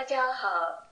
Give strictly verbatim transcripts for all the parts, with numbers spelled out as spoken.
家好，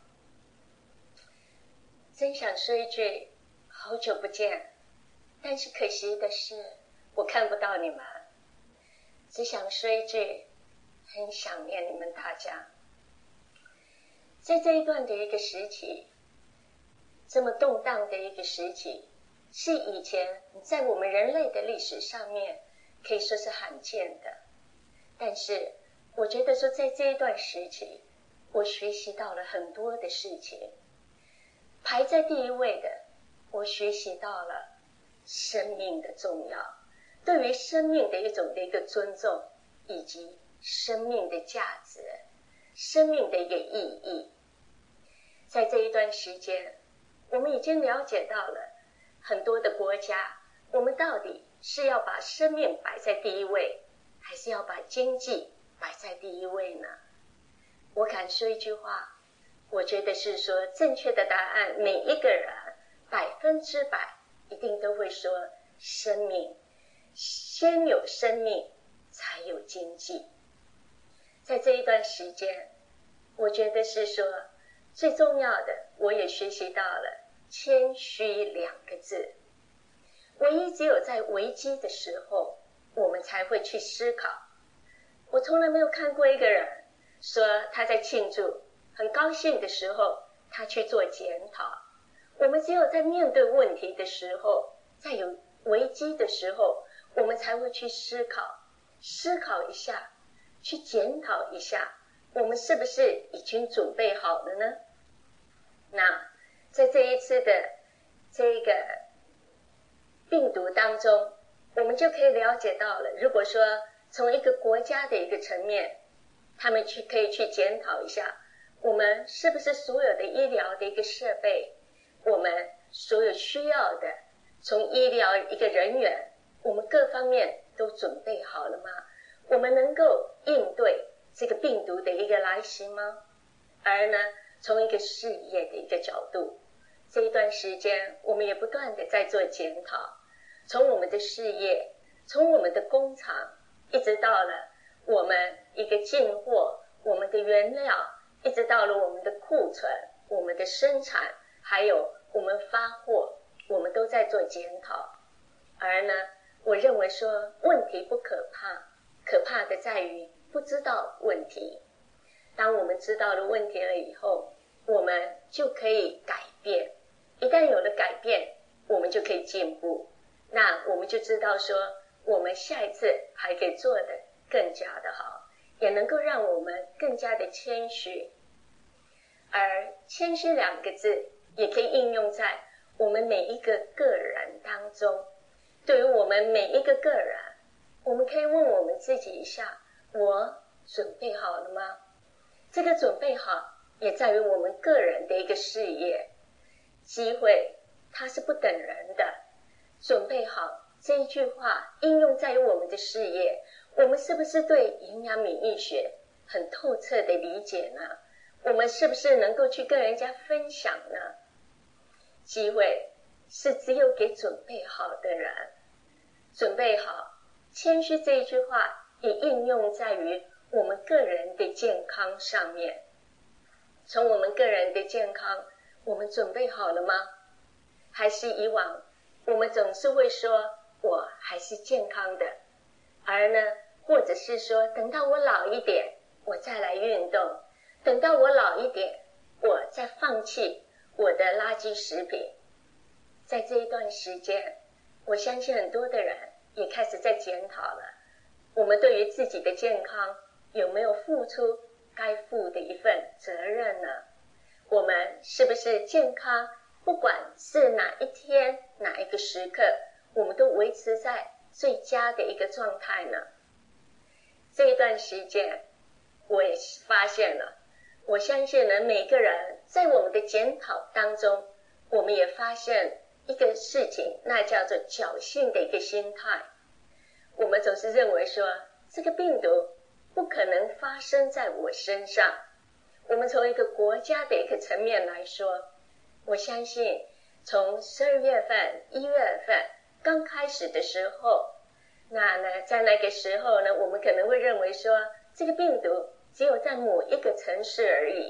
真想说一句好久不见，但是可惜的是我看不到你们，只想说一句很想念你们大家。在这一段的一个时期，这么动荡的一个时期，是以前在我们人类的历史上面可以说是罕见的。但是我觉得说在这一段时期，我学习到了很多的事情。排在第一位的，我学习到了生命的重要，对于生命的一种的一个尊重，以及生命的价值，生命的一个意义。在这一段时间，我们已经了解到了很多的国家，我们到底是要把生命摆在第一位，还是要把经济摆在第一位呢？我敢说一句话，我觉得是说正确的答案，每一个人百分之百一定都会说生命，先有生命才有经济。在这一段时间，我觉得是说最重要的，我也学习到了谦虚两个字。唯一只有在危机的时候，我们才会去思考。我从来没有看过一个人说他在庆祝很高兴的时候他去做检讨。我们只有在面对问题的时候，在有危机的时候，我们才会去思考思考一下，去检讨一下，我们是不是已经准备好了呢？那在这一次的这个病毒当中，我们就可以了解到了，如果说从一个国家的一个层面，他们去可以去检讨一下，我们是不是所有的医疗的一个设备，我们所有需要的，从医疗一个人员，我们各方面都准备好了吗？我们能够应对这个病毒的一个来袭吗？而呢，从一个事业的一个角度，这一段时间我们也不断的在做检讨，从我们的事业，从我们的工厂，一直到了我们一个进货，我们的原料，一直到了我们的库存，我们的生产，还有我们发货，我们都在做检讨。而呢，我认为说问题不可怕，可怕的在于不知道问题。当我们知道了问题了以后，我们就可以改变。一旦有了改变，我们就可以进步。那我们就知道说，我们下一次还可以做得更加的好，也能够让我们更加的谦虚。而谦虚两个字也可以应用在我们每一个个人当中。对于我们每一个个人，我们可以问我们自己一下，我准备好了吗？这个准备好也在于我们个人的一个事业。机会它是不等人的，准备好这一句话应用在于我们的事业，我们是不是对营养免疫学很透彻的理解呢？我们是不是能够去跟人家分享呢？机会是只有给准备好的人。准备好，谦虚这一句话也应用在于我们个人的健康上面。从我们个人的健康，我们准备好了吗？还是以往我们总是会说我还是健康的，而呢，或者是说等到我老一点我再来运动，等到我老一点我再放弃我的垃圾食品。在这一段时间，我相信很多的人也开始在检讨了，我们对于自己的健康有没有付出该负的一份责任呢？我们是不是健康，不管是哪一天哪一个时刻，我们都维持在最佳的一个状态呢？这一段时间我也发现了，我相信呢，每个人在我们的检讨当中，我们也发现一个事情，那叫做侥幸的一个心态。我们总是认为说这个病毒不可能发生在我身上。我们从一个国家的一个层面来说，我相信从十二月份一月份刚开始的时候，那呢在那个时候呢，我们可能会认为说这个病毒只有在某一个城市而已，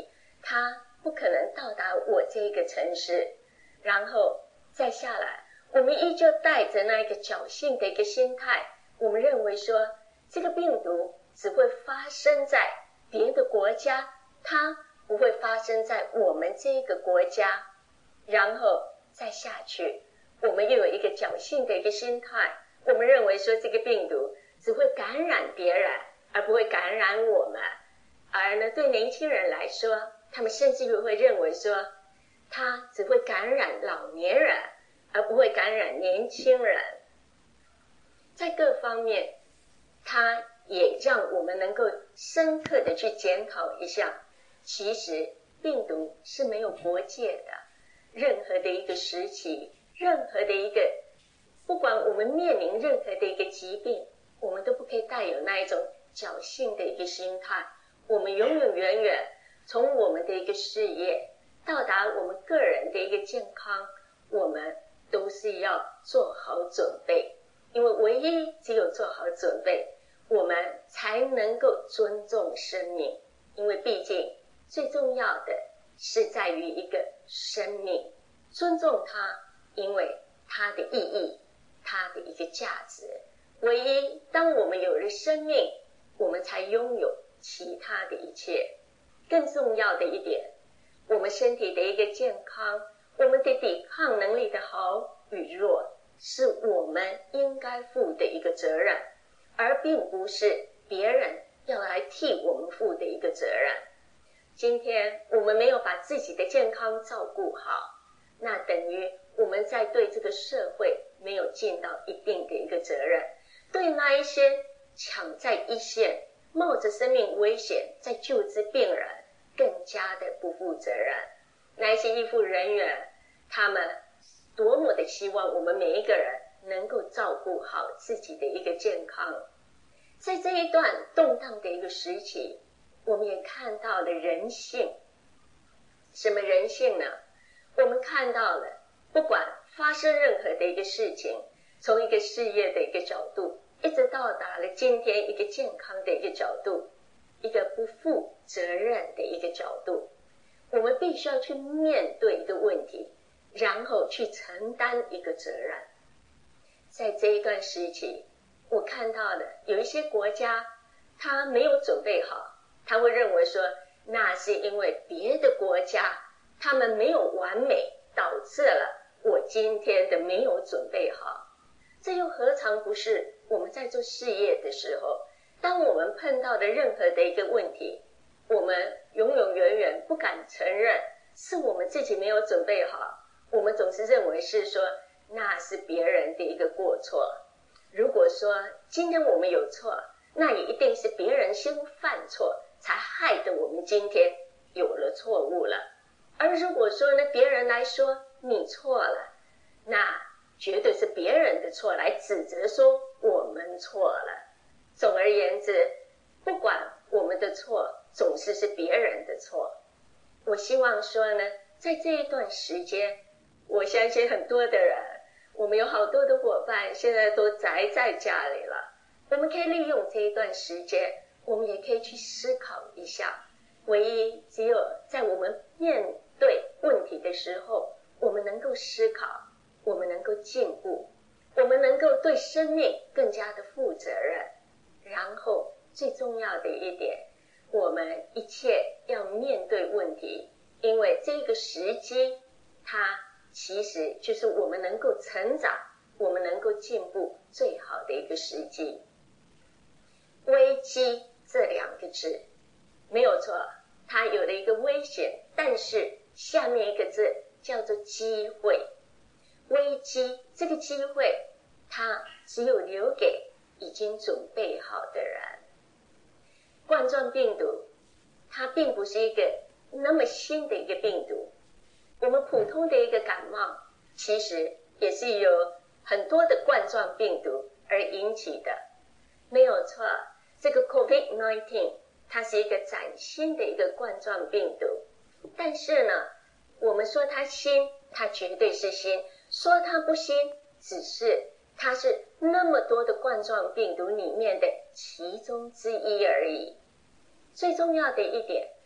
它不可能到达我这个城市，然后再下来，我们依旧带着那一个侥幸的一个心态，我们认为说这个病毒只会发生在别的国家，它不会发生在我们这个国家，然后再下去，我们又有一个侥幸的一个心态，我们认为说这个病毒只会感染别人，而不会感染我们。而呢，对年轻人来说，他们甚至于会认为说，它只会感染老年人，而不会感染年轻人。在各方面，它也让我们能够深刻的去检讨一下，其实病毒是没有国界的，任何的一个时期，任何的一个，不管我们面临任何的一个疾病，我们都不可以带有那一种侥幸的一个心态。我们永永远远从我们的一个事业到达我们个人的一个健康，我们都是要做好准备，因为唯一只有做好准备，我们才能够尊重生命。因为毕竟最重要的是在于一个生命，尊重它，因为它的意义，它的一个价值。唯一当我们有了生命，我们才拥有其他的一切。更重要的一点，我们身体的一个健康，我们的抵抗能力的好与弱，是我们应该负的一个责任，而并不是别人要来替我们负的一个责任。今天我们没有把自己的健康照顾好，那等于我们在对这个社会没有尽到一定的一个责任，对那一些抢在一线冒着生命危险在救治病人更加的不负责任。那一些医护人员，他们多么的希望我们每一个人能够照顾好自己的一个健康。在这一段动荡的一个时期，我们也看到了人性。什么人性呢？我们看到了不管发生任何的一个事情，从一个事业的一个角度，一直到达了今天一个健康的一个角度，一个不负责任的一个角度，我们必须要去面对一个问题，然后去承担一个责任。在这一段时期，我看到了有一些国家他没有准备好，他会认为说那是因为别的国家他们没有完美，导致了我今天的没有准备好。这又何尝不是我们在做事业的时候，当我们碰到的任何的一个问题，我们永永远远不敢承认是我们自己没有准备好，我们总是认为是说那是别人的一个过错。如果说今天我们有错，那也一定是别人先犯错，才害得我们今天有了错误了。而如果说呢，别人来说你错了，那绝对是别人的错，来指责说我们错了。总而言之，不管我们的错，总是是别人的错。我希望说呢，在这一段时间，我相信很多的人，我们有好多的伙伴现在都宅在家里了，我们可以利用这一段时间，我们也可以去思考一下。唯一只有在我们面对问题的时候，我们能够思考，我们能够进步，我们能够对生命更加的负责任。然后最重要的一点，我们一切要面对问题，因为这个时机它其实就是我们能够成长，我们能够进步最好的一个时机。危机这两个字没有错，它有了一个危险，但是下面一个字叫做机会。危机这个机会，它只有留给已经准备好的人。冠状病毒它并不是一个那么新的一个病毒，我们普通的一个感冒其实也是由很多的冠状病毒而引起的，没有错。这个 COVID 十九 它是一个崭新的一个冠状病毒，但是呢，我们说它新，它绝对是新；说它不新，只是它是那么多的冠状病毒里面的其中之一而已。最重要的一点，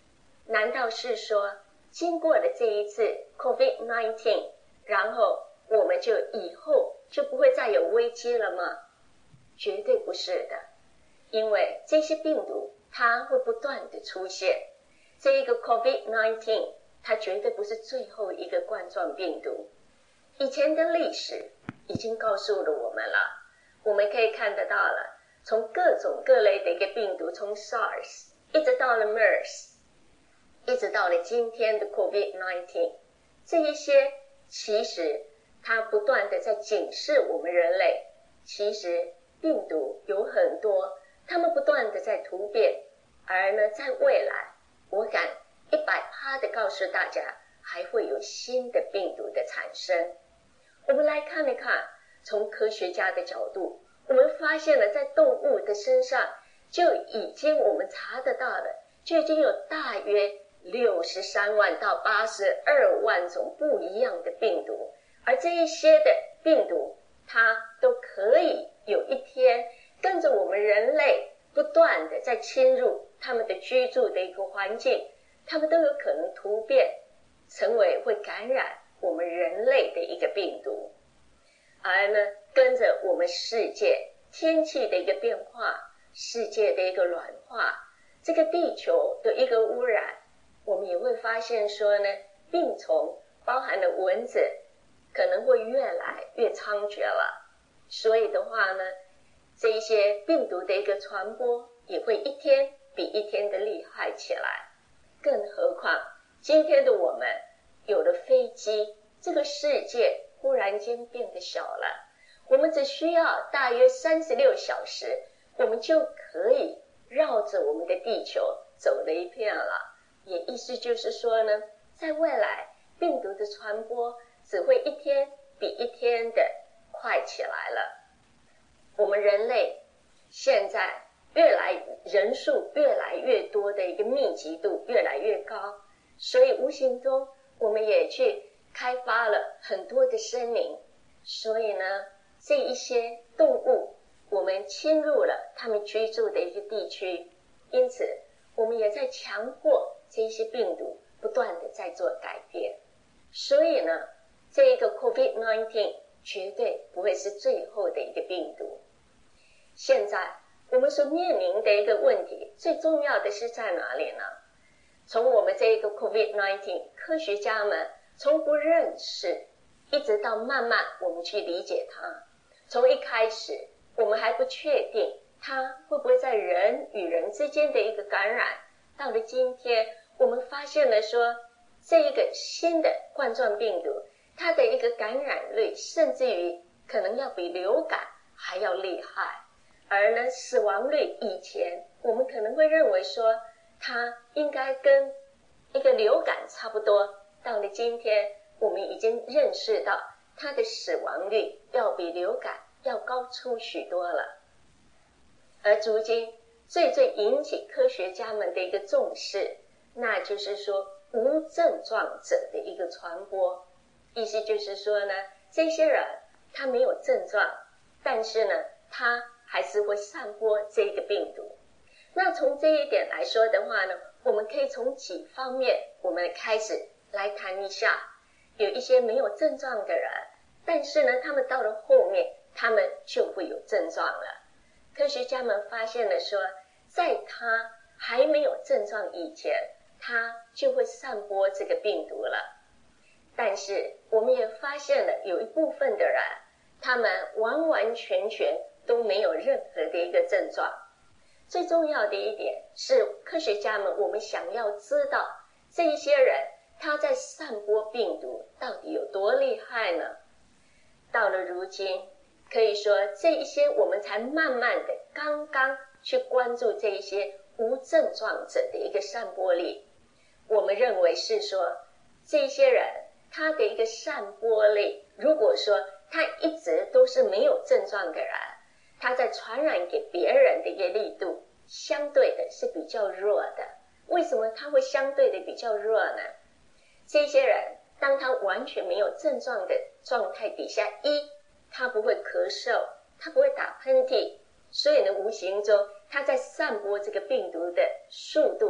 难道是说经过了这一次 COVID 十九， 然后我们就以后就不会再有危机了吗？绝对不是的，因为这些病毒它会不断的出现。这一个 COVID 十九 它绝对不是最后一个冠状病毒。以前的历史已经告诉了我们了，我们可以看得到了，从各种各类的一个病毒，从 SARS 一直到了 MERS， 一直到了今天的 COVID 十九， 这一些其实它不断的在警示我们人类，其实病毒有很多，它们不断的在突变，而呢在未来我敢一百趴的告诉大家，还会有新的病毒的产生。我们来看一看，从科学家的角度，我们发现了在动物的身上就已经我们查得到了，就已经有大约六十三万到八十二万种不一样的病毒，而这一些的病毒它都可以有一天跟着我们人类不断的在侵入他们的居住的一个环境，他们都有可能突变成为会感染我们人类的一个病毒。而呢跟着我们世界天气的一个变化，世界的一个暖化，这个地球的一个污染，我们也会发现说呢，病虫包含了蚊子可能会越来越猖獗了。所以的话呢，这一些病毒的一个传播也会一天比一天的厉害起来。更何况今天的我们有了飞机，这个世界忽然间变得小了，我们只需要大约三十六小时，我们就可以绕着我们的地球走了一片了。也意思就是说呢，在未来病毒的传播只会一天比一天的快起来了。我们人类现在越来人数越来越多的一个密集度越来越高，所以无形中我们也去开发了很多的森林，所以呢这一些动物我们侵入了他们居住的一个地区，因此我们也在强迫这一些病毒不断的在做改变。所以呢这一个 COVID 十九 绝对不会是最后的一个病毒。现在我们所面临的一个问题最重要的是在哪里呢？从我们这一个 COVID 十九 科学家们从不认识一直到慢慢我们去理解它，从一开始我们还不确定它会不会在人与人之间的一个感染，到了今天我们发现了说这一个新的冠状病毒它的一个感染率甚至于可能要比流感还要厉害，而呢死亡率以前我们可能会认为说它应该跟一个流感差不多，到了今天我们已经认识到它的死亡率要比流感要高出许多了。而如今最最引起科学家们的一个重视，那就是说无症状者的一个传播。意思就是说呢，这些人他没有症状，但是呢他还是会散播这个病毒。那从这一点来说的话呢，我们可以从几方面我们开始来谈一下。有一些没有症状的人，但是呢他们到了后面他们就会有症状了。科学家们发现了说，在他还没有症状以前，他就会散播这个病毒了。但是我们也发现了有一部分的人，他们完完全全都没有任何的一个症状。最重要的一点是，科学家们我们想要知道这一些人他在散播病毒到底有多厉害呢？到了如今可以说这一些我们才慢慢的刚刚去关注这一些无症状者的一个散播力。我们认为是说这一些人他的一个散播力，如果说他一直都是没有症状的人，他在传染给别人的一个力度相对的是比较弱的。为什么他会相对的比较弱呢？这些人当他完全没有症状的状态底下，一他不会咳嗽，他不会打喷嚏，所以呢无形中他在散播这个病毒的速度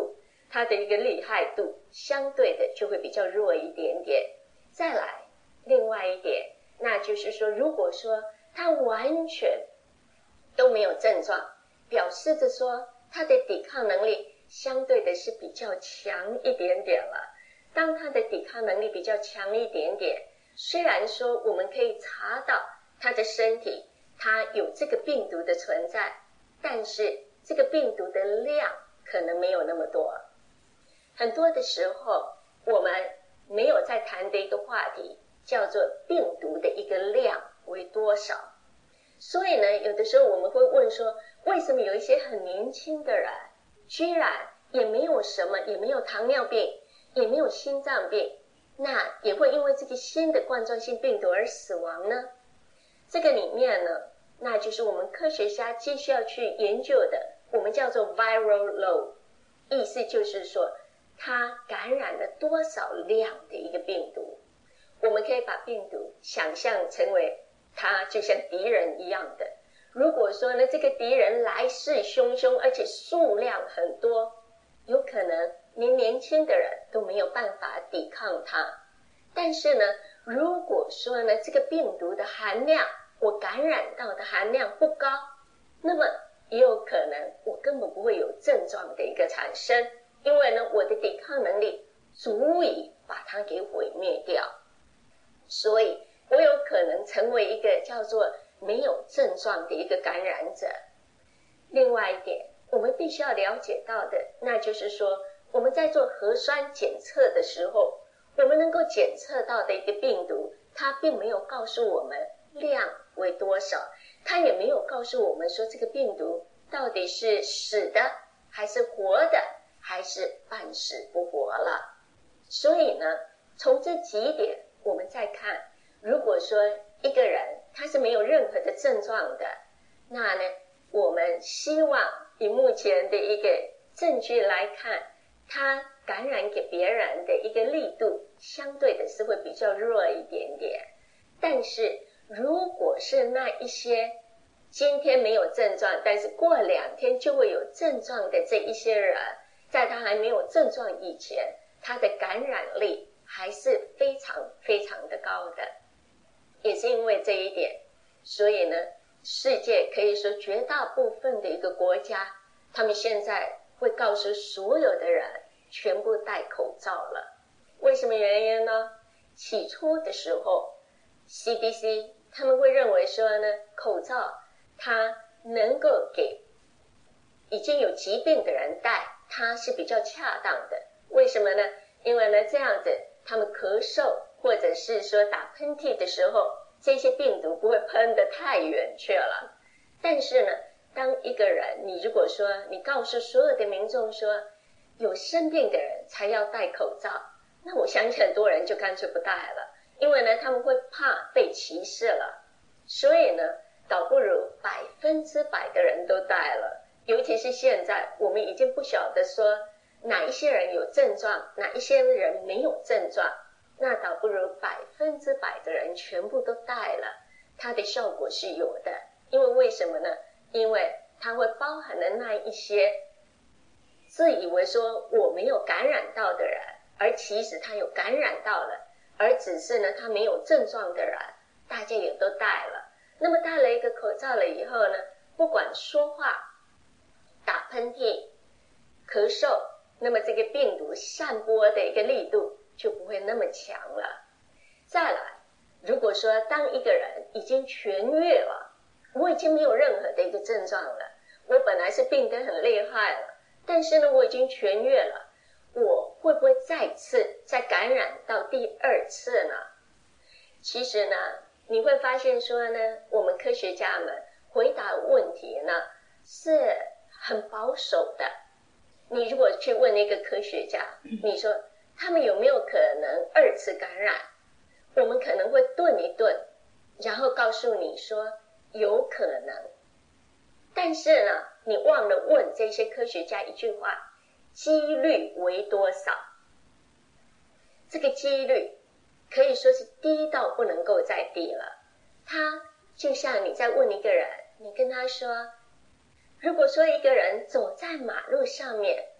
它的一个厉害度相对的就会比较弱一点点。再来另外一点，那就是说如果说它完全都没有症状，表示着说它的抵抗能力相对的是比较强一点点了。当它的抵抗能力比较强一点点，虽然说我们可以查到它的身体它有这个病毒的存在，但是这个病毒的量可能没有那么多。很多的时候我们没有在谈的一个话题叫做病毒的一个量为多少。所以呢，有的时候我们会问说，为什么有一些很年轻的人居然也没有什么，也没有糖尿病，也没有心脏病，那也会因为这个新的冠状性病毒而死亡呢？这个里面呢，那就是我们科学家继续要去研究的，我们叫做 viral load， 意思就是说它感染了多少量的一个病毒。我们可以把病毒想象成为它就像敌人一样的，如果说呢这个敌人来势汹汹，而且数量很多，有可能连年轻的人都没有办法抵抗它。但是呢，如果说呢这个病毒的含量，我感染到的含量不高，那么也有可能我根本不会有症状的一个产生，因为呢我的抵抗能力足以把它给毁灭掉，所以我有可能成为一个叫做没有症状的一个感染者。另外一点我们必须要了解到的，那就是说我们在做核酸检测的时候，我们能够检测到的一个病毒，它并没有告诉我们量为多少，它也没有告诉我们说这个病毒到底是死的还是活的，还是半死不活了。所以呢，从这几点我们再看，如果说一个人他是没有任何的症状的，那呢我们希望以目前的一个证据来看，他感染给别人的一个力度相对的是会比较弱一点点。但是如果是那一些今天没有症状，但是过两天就会有症状的这一些人，在他还没有症状以前，他的感染力还是非常非常的高的。也是因为这一点，所以呢世界可以说绝大部分的一个国家，他们现在会告诉所有的人全部戴口罩了。为什么原因呢？起初的时候 C D C 他们会认为说呢，口罩它能够给已经有疾病的人戴，它是比较恰当的。为什么呢？因为呢这样子他们咳嗽或者是说打喷嚏的时候，这些病毒不会喷得太远去了。但是呢，当一个人你如果说你告诉所有的民众说有生病的人才要戴口罩，那我相信很多人就干脆不戴了，因为呢他们会怕被歧视了。所以呢倒不如百分之百的人都戴了。尤其是现在我们已经不晓得说哪一些人有症状，哪一些人没有症状，那倒不如百分之百的人全部都戴了，它的效果是有的。因为为什么呢？因为它会包含了那一些自以为说我没有感染到的人，而其实他有感染到了，而只是呢他没有症状的人，大家也都戴了。那么戴了一个口罩了以后呢，不管说话、打喷嚏、咳嗽，那么这个病毒散播的一个力度就不会那么强了。再来，如果说当一个人已经痊愈了，我已经没有任何的一个症状了，我本来是病得很厉害了，但是呢我已经痊愈了，我会不会再次再感染到第二次呢？其实呢你会发现说呢，我们科学家们回答问题呢是很保守的。你如果去问一个科学家，你说他们有没有可能二次感染，我们可能会顿一顿，然后告诉你说有可能。但是呢你忘了问这些科学家一句话，几率为多少？这个几率可以说是低到不能够再低了。它就像你在问一个人，你跟他说，如果说一个人走在马路上面，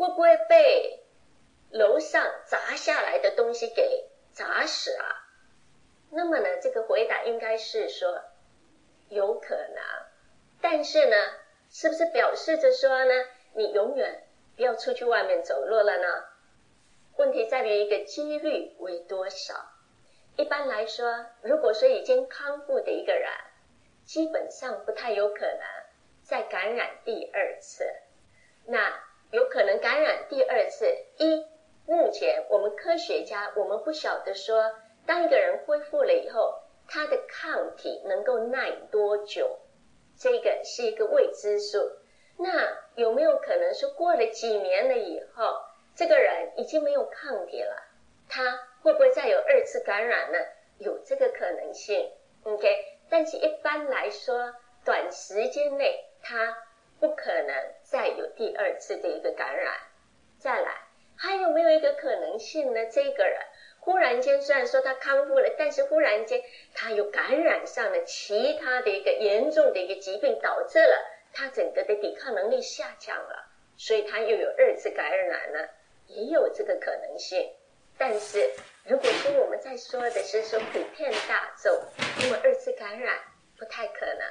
会不会被楼上砸下来的东西给砸死啊？那么呢，这个回答应该是说有可能，但是呢，是不是表示着说呢，你永远不要出去外面走路了呢？问题在于一个几率为多少。一般来说，如果说已经康复的一个人，基本上不太有可能再感染第二次。那有可能感染第二次，一，目前我们科学家我们不晓得说，当一个人恢复了以后，他的抗体能够耐多久，这个是一个未知数。那有没有可能说过了几年了以后，这个人已经没有抗体了，他会不会再有二次感染呢？有这个可能性 OK， 但是一般来说短时间内他不可能再有第二次的一个感染。再来，还有没有一个可能性呢？这个人忽然间虽然说他康复了，但是忽然间他有感染上了其他的一个严重的一个疾病，导致了他整个的抵抗能力下降了，所以他又有二次感染呢，也有这个可能性。但是如果说我们在说的是说普遍大众，因为二次感染不太可能。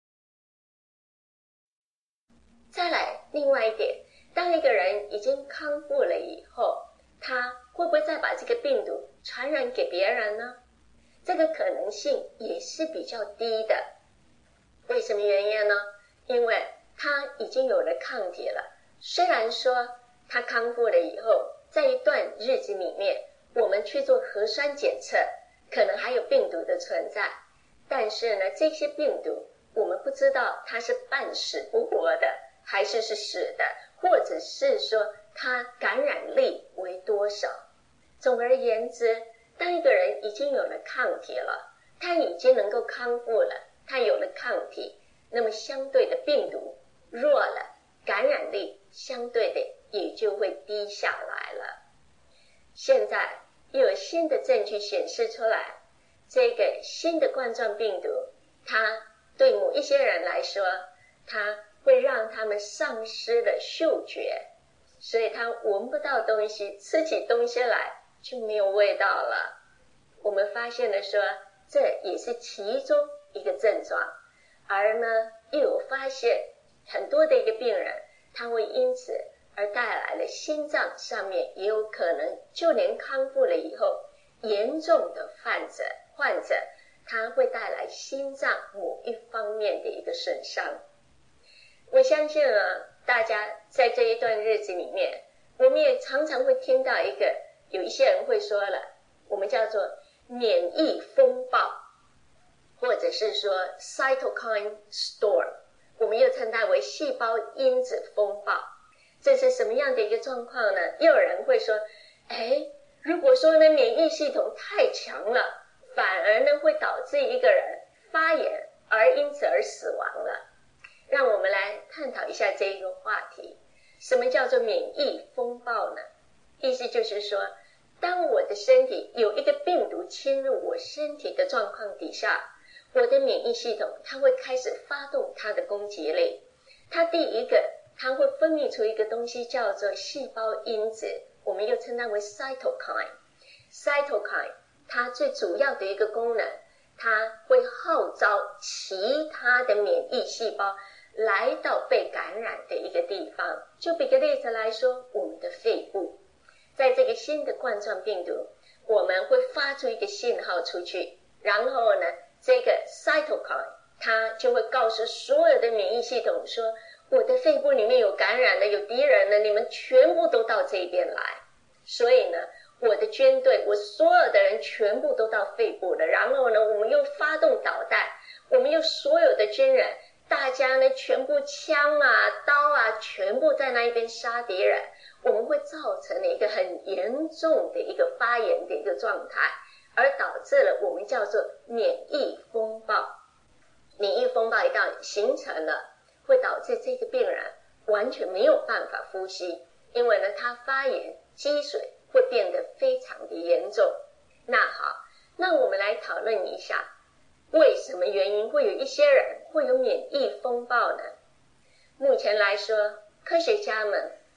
再来另外一点，当一个人已经康复了以后，他会不会再把这个病毒传染给别人呢？这个可能性也是比较低的。为什么原因呢？因为他已经有了抗体了，虽然说他康复了以后，在一段日子里面我们去做核酸检测，可能还有病毒的存在，但是呢，这些病毒我们不知道它是半死不活的，还是是死的，或者是说它感染力为多少。总而言之，当一个人已经有了抗体了，他已经能够康复了，他有了抗体，那么相对的病毒弱了，感染力相对的也就会低下来了。现在又有新的证据显示出来，这个新的冠状病毒，它对某一些人来说，它会让他们丧失了嗅觉，所以他闻不到东西，吃起东西来就没有味道了。我们发现了说，这也是其中一个症状。而呢，又有发现很多的一个病人，他会因此而带来了心脏上面也有可能，就连康复了以后，严重的患者患者他会带来心脏某一方面的一个损伤。我相信啊，大家在这一段日子里面，我们也常常会听到一个，有一些人会说了，我们叫做免疫风暴，或者是说 cytokine storm， 我们又称它为细胞因子风暴。这是什么样的一个状况呢？又有人会说，哎，如果说呢免疫系统太强了，反而呢会导致一个人发炎，而因此而死亡了。让我们来探讨一下这一个话题。什么叫做免疫风暴呢？意思就是说，当我的身体有一个病毒侵入我身体的状况底下，我的免疫系统它会开始发动它的攻击力。它第一个，它会分泌出一个东西叫做细胞因子，我们又称它为 cytokine。 cytokine 它最主要的一个功能，它会号召其他的免疫细胞来到被感染的一个地方。就比个例子来说，我们的肺部，在这个新的冠状病毒，我们会发出一个信号出去，然后呢，这个 cytokine 它就会告诉所有的免疫系统说，我的肺部里面有感染了，有敌人了，你们全部都到这边来。所以呢，我的军队，我所有的人全部都到肺部了，然后呢，我们又发动导弹，我们又所有的军人，大家呢全部枪啊刀啊全部在那一边杀敌人，我们会造成了一个很严重的一个发炎的一个状态，而导致了我们叫做免疫风暴。免疫风暴一旦形成了，会导致这个病人完全没有办法呼吸，因为呢他发炎积水会变得非常的严重。那好，那我们来讨论一下，为什么原因会有一些人会有免疫风暴呢？目前来说，科学家们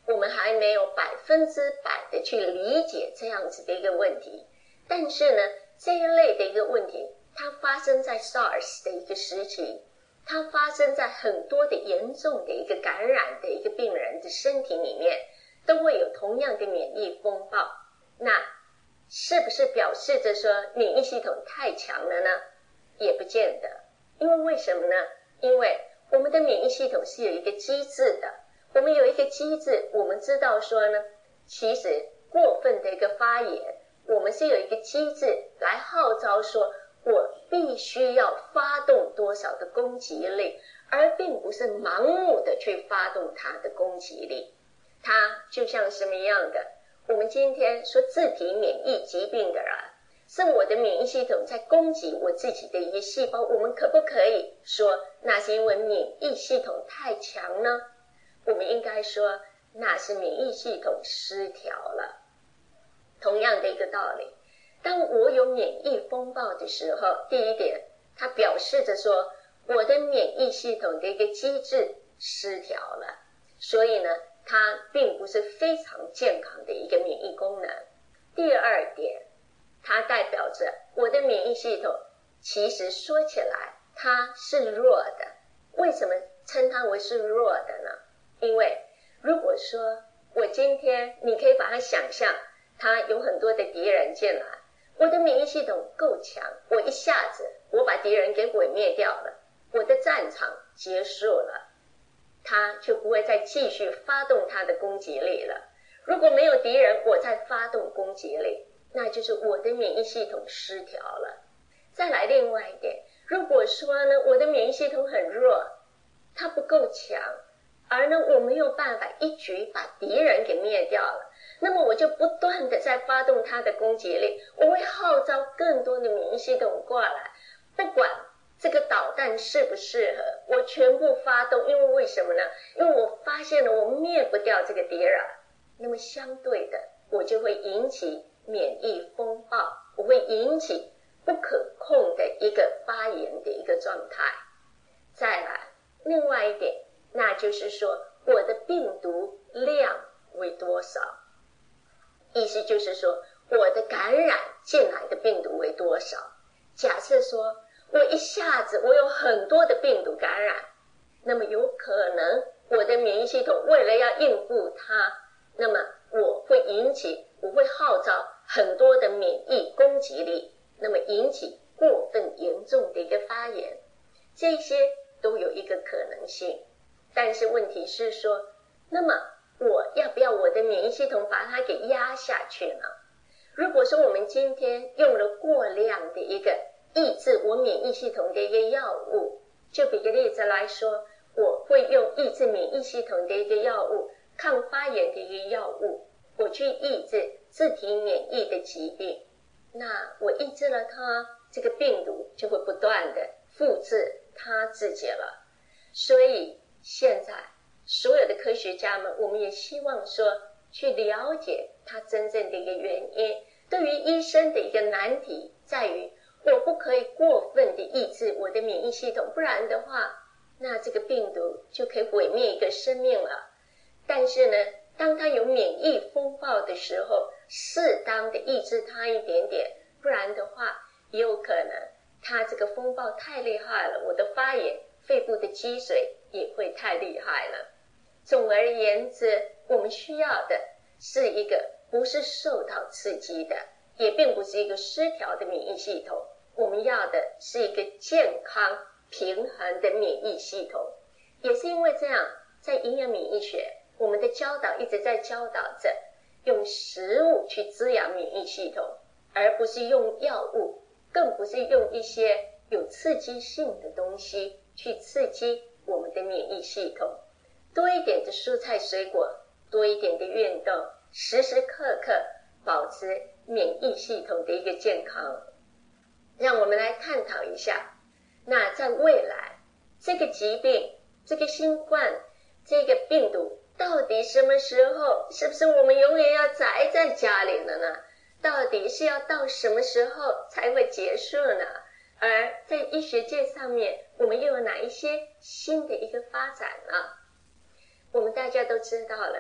我们还没有百分之百的去理解这样子的一个问题。但是呢，这一类的一个问题，它发生在 SARS 的一个时期，它发生在很多的严重的一个感染的一个病人的身体里面，都会有同样的免疫风暴。那是不是表示着说免疫系统太强了呢？也不见得。因为为什么呢？因为我们的免疫系统是有一个机制的，我们有一个机制，我们知道说呢，其实过分的一个发炎，我们是有一个机制来号召说我必须要发动多少的攻击力，而并不是盲目的去发动它的攻击力。它就像什么样的？我们今天说自体免疫疾病的人，是我的免疫系统在攻击我自己的一个细胞，我们可不可以说那是因为免疫系统太强呢？我们应该说那是免疫系统失调了。同样的一个道理，当我有免疫风暴的时候，第一点，它表示着说我的免疫系统的一个机制失调了，所以呢，它并不是非常健康的一个免疫功能。第二点，它代表着我的免疫系统其实说起来它是弱的。为什么称它为是弱的呢？因为如果说我今天你可以把它想象它有很多的敌人进来，我的免疫系统够强，我一下子我把敌人给毁灭掉了，我的战场结束了，它就不会再继续发动它的攻击力了。如果没有敌人，我再发动攻击力，那就是我的免疫系统失调了。再来另外一点，如果说呢，我的免疫系统很弱，它不够强，而呢我没有办法一举把敌人给灭掉了，那么我就不断的在发动它的攻击力，我会号召更多的免疫系统过来，不管这个导弹适不适合，我全部发动。因为为什么呢？因为我发现了我灭不掉这个敌人，那么相对的我就会引起免疫风暴，我会引起不可控的一个发炎的一个状态。再来另外一点，那就是说我的病毒量为多少，意思就是说我的感染进来的病毒为多少。假设说我一下子我有很多的病毒感染，那么有可能我的免疫系统为了要应付它，那么我会引起我会号召很多的免疫攻击力，那么引起过分严重的一个发炎，这些都有一个可能性。但是问题是说，那么我要不要我的免疫系统把它给压下去呢？如果说我们今天用了过量的一个抑制我免疫系统的一个药物，就比个例子来说，我会用抑制免疫系统的一个药物，抗发炎的一个药物，我去抑制自体免疫的疾病，那我抑制了它，这个病毒就会不断的复制它自己了。所以现在所有的科学家们，我们也希望说去了解它真正的一个原因。对于医生的一个难题在于，我不可以过分的抑制我的免疫系统，不然的话，那这个病毒就可以毁灭一个生命了。但是呢，当它有免疫风暴的时候，适当的抑制它一点点，不然的话也有可能它这个风暴太厉害了，我的发炎肺部的积水也会太厉害了。总而言之，我们需要的是一个不是受到刺激的，也并不是一个失调的免疫系统，我们要的是一个健康平衡的免疫系统。也是因为这样，在营养免疫学我们的教导一直在教导着用食物去滋养免疫系统，而不是用药物，更不是用一些有刺激性的东西去刺激我们的免疫系统。多一点的蔬菜水果，多一点的运动，时时刻刻保持免疫系统的一个健康。让我们来探讨一下，那在未来这个疾病，这个新冠，这个病毒到底什么时候，是不是我们永远要宅在家里了呢？到底是要到什么时候才会结束呢？而在医学界上面，我们又有哪一些新的一个发展呢？我们大家都知道了，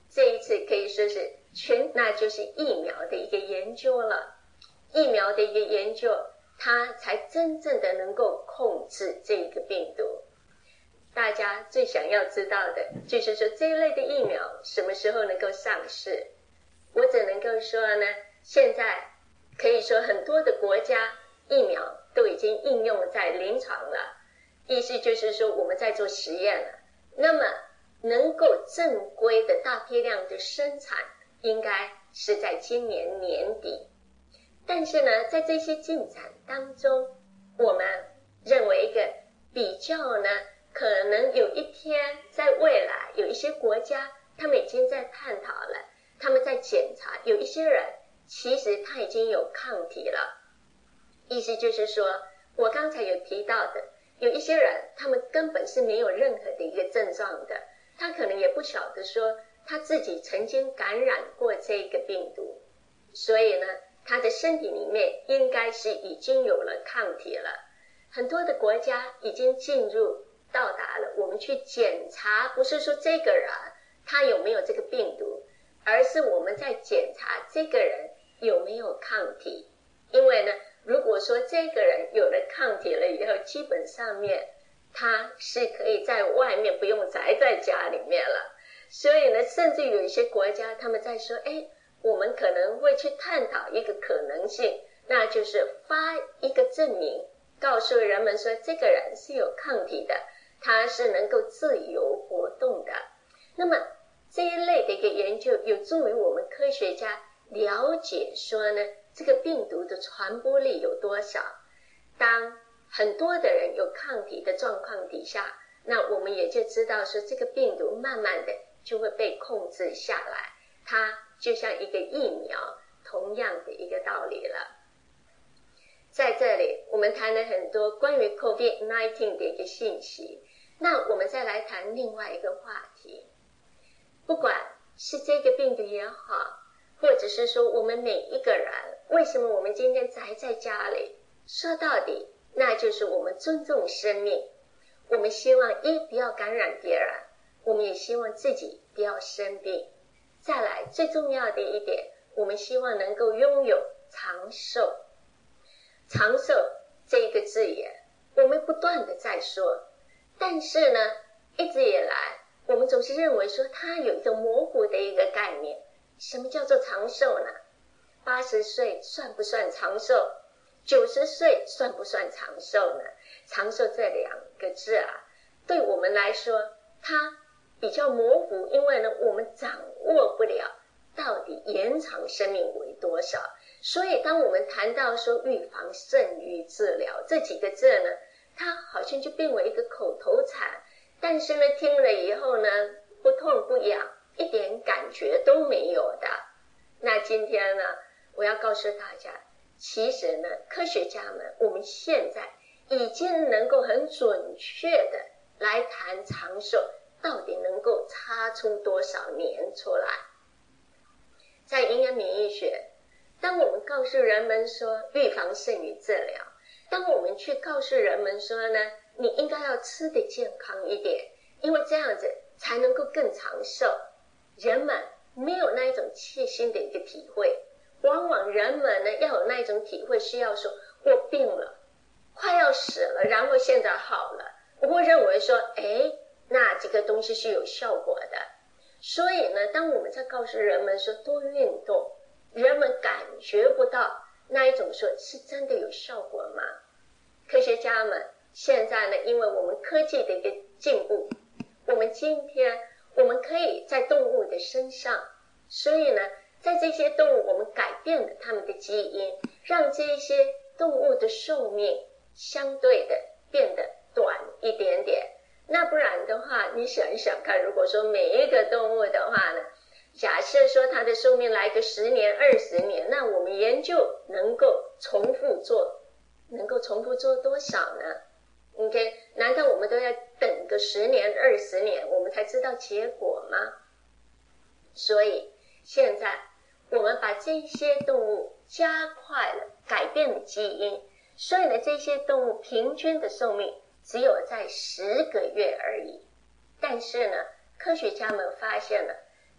这一次可以说是全，那就是疫苗的一个研究了。疫苗的一个研究，它才真正的能够控制这个病毒。大家最想要知道的就是说，这一类的疫苗什么时候能够上市？我只能够说呢，现在可以说很多的国家疫苗都已经应用在临床了，意思就是说我们在做实验了。那么能够正规的大批量的生产，应该是在今年年底。但是呢，在这些进展当中，我们认为一个比较呢，可能有一天在未来有一些国家他们已经在探讨了，他们在检查，有一些人其实他已经有抗体了。意思就是说，我刚才有提到的，有一些人他们根本是没有任何的一个症状的，他可能也不晓得说他自己曾经感染过这个病毒，所以呢他的身体里面应该是已经有了抗体了。很多的国家已经进入到达了，我们去检查，不是说这个人他有没有这个病毒，而是我们在检查这个人有没有抗体。因为呢，如果说这个人有了抗体了以后，基本上面他是可以在外面不用宅在家里面了。所以呢，甚至有一些国家他们在说，哎，我们可能会去探讨一个可能性，那就是发一个证明，告诉人们说这个人是有抗体的，他是能够自由活动的。那么这一类的一个研究有助于我们科学家了解说呢，这个病毒的传播力有多少。当很多的人有抗体的状况底下，那我们也就知道说这个病毒慢慢的就会被控制下来，它就像一个疫苗同样的一个道理了。在这里我们谈了很多关于 COVID 十九 的一个信息，那我们再来谈另外一个话题。不管是这个病毒也好，或者是说我们每一个人，为什么我们今天宅在家里，说到底那就是我们尊重生命。我们希望一不要感染别人，我们也希望自己不要生病。再来最重要的一点，我们希望能够拥有长寿。长寿这一个字眼我们不断的在说，但是呢一直以来我们总是认为说它有一个模糊的一个概念。什么叫做长寿呢？八十岁算不算长寿？九十岁算不算长寿呢？长寿这两个字啊，对我们来说它比较模糊，因为呢我们掌握不了到底延长生命为多少。所以当我们谈到说预防胜于治疗这几个字呢，它好像就变为一个口头禅，但是呢听了以后呢不痛不痒，一点感觉都没有的。那今天呢我要告诉大家，其实呢科学家们我们现在已经能够很准确的来谈长寿到底能够差出多少年出来。在营养免疫学，当我们告诉人们说预防胜于治疗，当我们去告诉人们说呢，你应该要吃得健康一点，因为这样子才能够更长寿，人们没有那一种切心的一个体会。往往人们呢要有那一种体会，是要说我病了，快要死了，然后现在好了，我会认为说诶，那这个东西是有效果的。所以呢当我们在告诉人们说多运动，人们感觉不到那一种说是真的有效果吗？科学家们现在呢因为我们科技的一个进步，我们今天我们可以在动物的身上，所以呢在这些动物我们改变了它们的基因，让这些动物的寿命相对的变得短一点点。那不然的话你想一想看，如果说每一个动物的话呢，假设说它的寿命来个十年二十年，那我们研究能够重复做能够重复做多少呢？ OK， 难道我们都要等个十年二十年我们才知道结果吗？所以现在我们把这些动物加快了改变了基因，所以呢这些动物平均的寿命只有在十个月而已。但是呢科学家们发现了，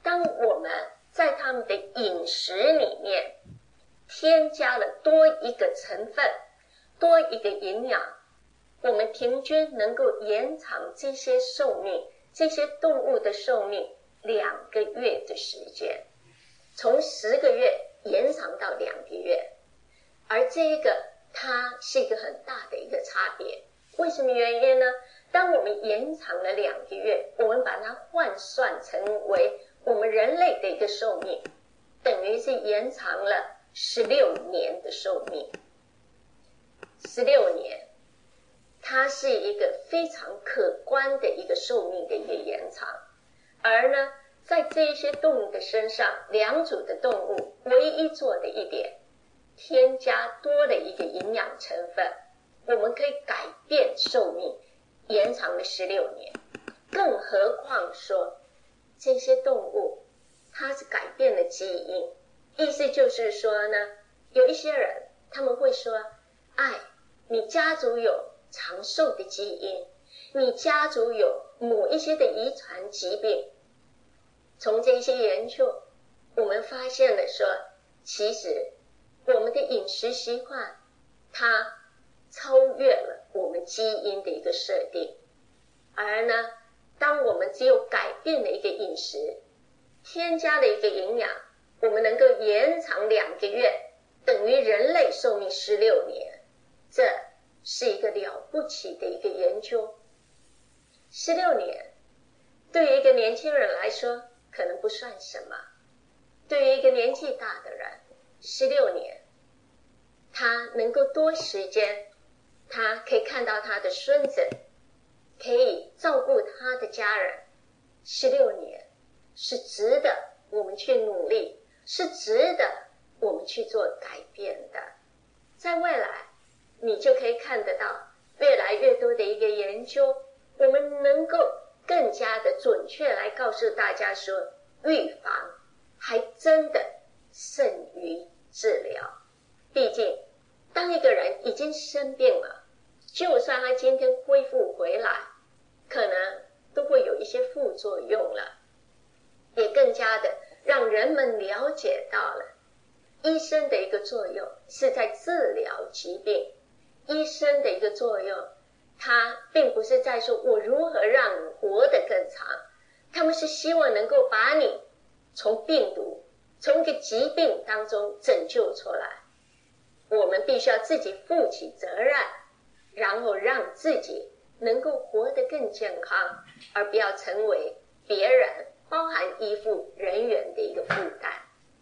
当我们在他们的饮食里面添加了多一个成分，多一个营养，我们平均能够延长这些寿命，这些动物的寿命两个月的时间，从十个月延长到两个月。而这一个它是一个很大的一个差别。为什么原因呢？当我们延长了两个月，我们把它换算成为我们人类的一个寿命，等于是延长了十六年的寿命。十六年它是一个非常可观的一个寿命的一个延长。而呢在这一些动物的身上，两组的动物唯一做的一点，添加多了一个营养成分，我们可以改变寿命，延长了十六年。更何况说这些动物它是改变了基因，意思就是说呢，有一些人他们会说，哎，你家族有长寿的基因，你家族有某一些的遗传疾病。从这些研究我们发现了说，其实我们的饮食习惯它超越了我们基因的一个设定。而呢当我们只有改变了一个饮食，添加了一个营养，我们能够延长两个月，等于人类寿命十六年。这是一个了不起的一个研究。十六年对于一个年轻人来说可能不算什么，对于一个年纪大的人，十六年他能够多时间，他可以看到他的孙子，可以照顾他的家人。十六年是值得我们去努力，是值得我们去做改变的。在未来你就可以看得到越来越多的一个研究，我们能够更加的准确来告诉大家说，预防还真的胜于治疗。毕竟当一个人已经生病了，就算他今天恢复回来，可能都会有一些副作用了。也更加的让人们了解到了医生的一个作用是在治疗疾病，医生的一个作用他并不是在说我如何让你活得更长，他们是希望能够把你从病毒，从一个疾病当中拯救出来。我们必须要自己负起责任，然后让自己能够活得更健康，而不要成为别人包含医护人员的一个负担。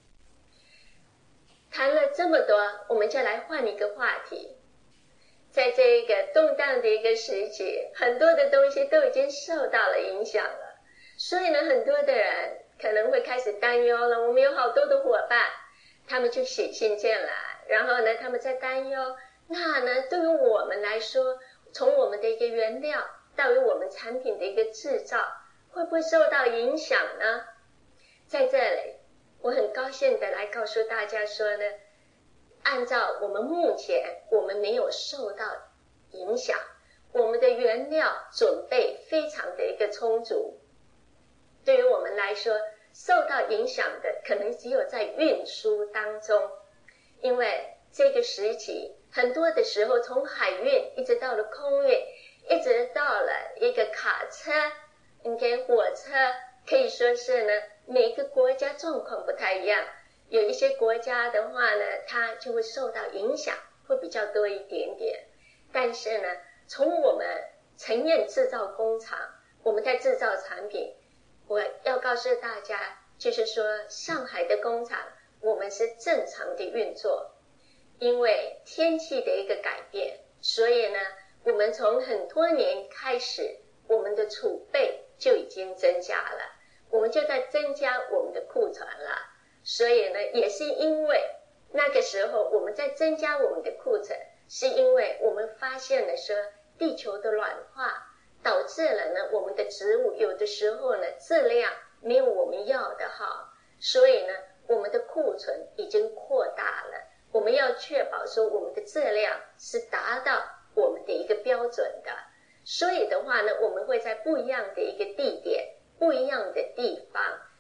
谈了这么多，我们就来换一个话题。在这个动荡的一个时期，很多的东西都已经受到了影响了，所以呢很多的人可能会开始担忧了。我们有好多的伙伴，他们就写信进来，然后呢他们在担忧，那呢对于我们来说，从我们的一个原料到于我们产品的一个制造，会不会受到影响呢？在这里我很高兴的来告诉大家说呢，按照我们目前我们没有受到影响，我们的原料准备非常的一个充足。对于我们来说，受到影响的可能只有在运输当中，因为这个时期很多的时候从海运一直到了空运，一直到了一个卡车跟火车，可以说是呢每个国家状况不太一样。有一些国家的话呢，它就会受到影响，会比较多一点点。但是呢，从我们成燕制造工厂，我们在制造产品，我要告诉大家，就是说上海的工厂我们是正常的运作。因为天气的一个改变，所以呢我们从很多年开始，我们的储备就已经增加了，我们就在增加我们的库存了。所以呢也是因为那个时候我们在增加我们的库存，是因为我们发现了说地球的暖化导致了呢我们的植物有的时候呢质量没有我们要的好，所以呢我们的库存已经扩大了。我们要确保说我们的质量是达到我们的一个标准的，所以的话呢我们会在不一样的一个地点，不一样的地方，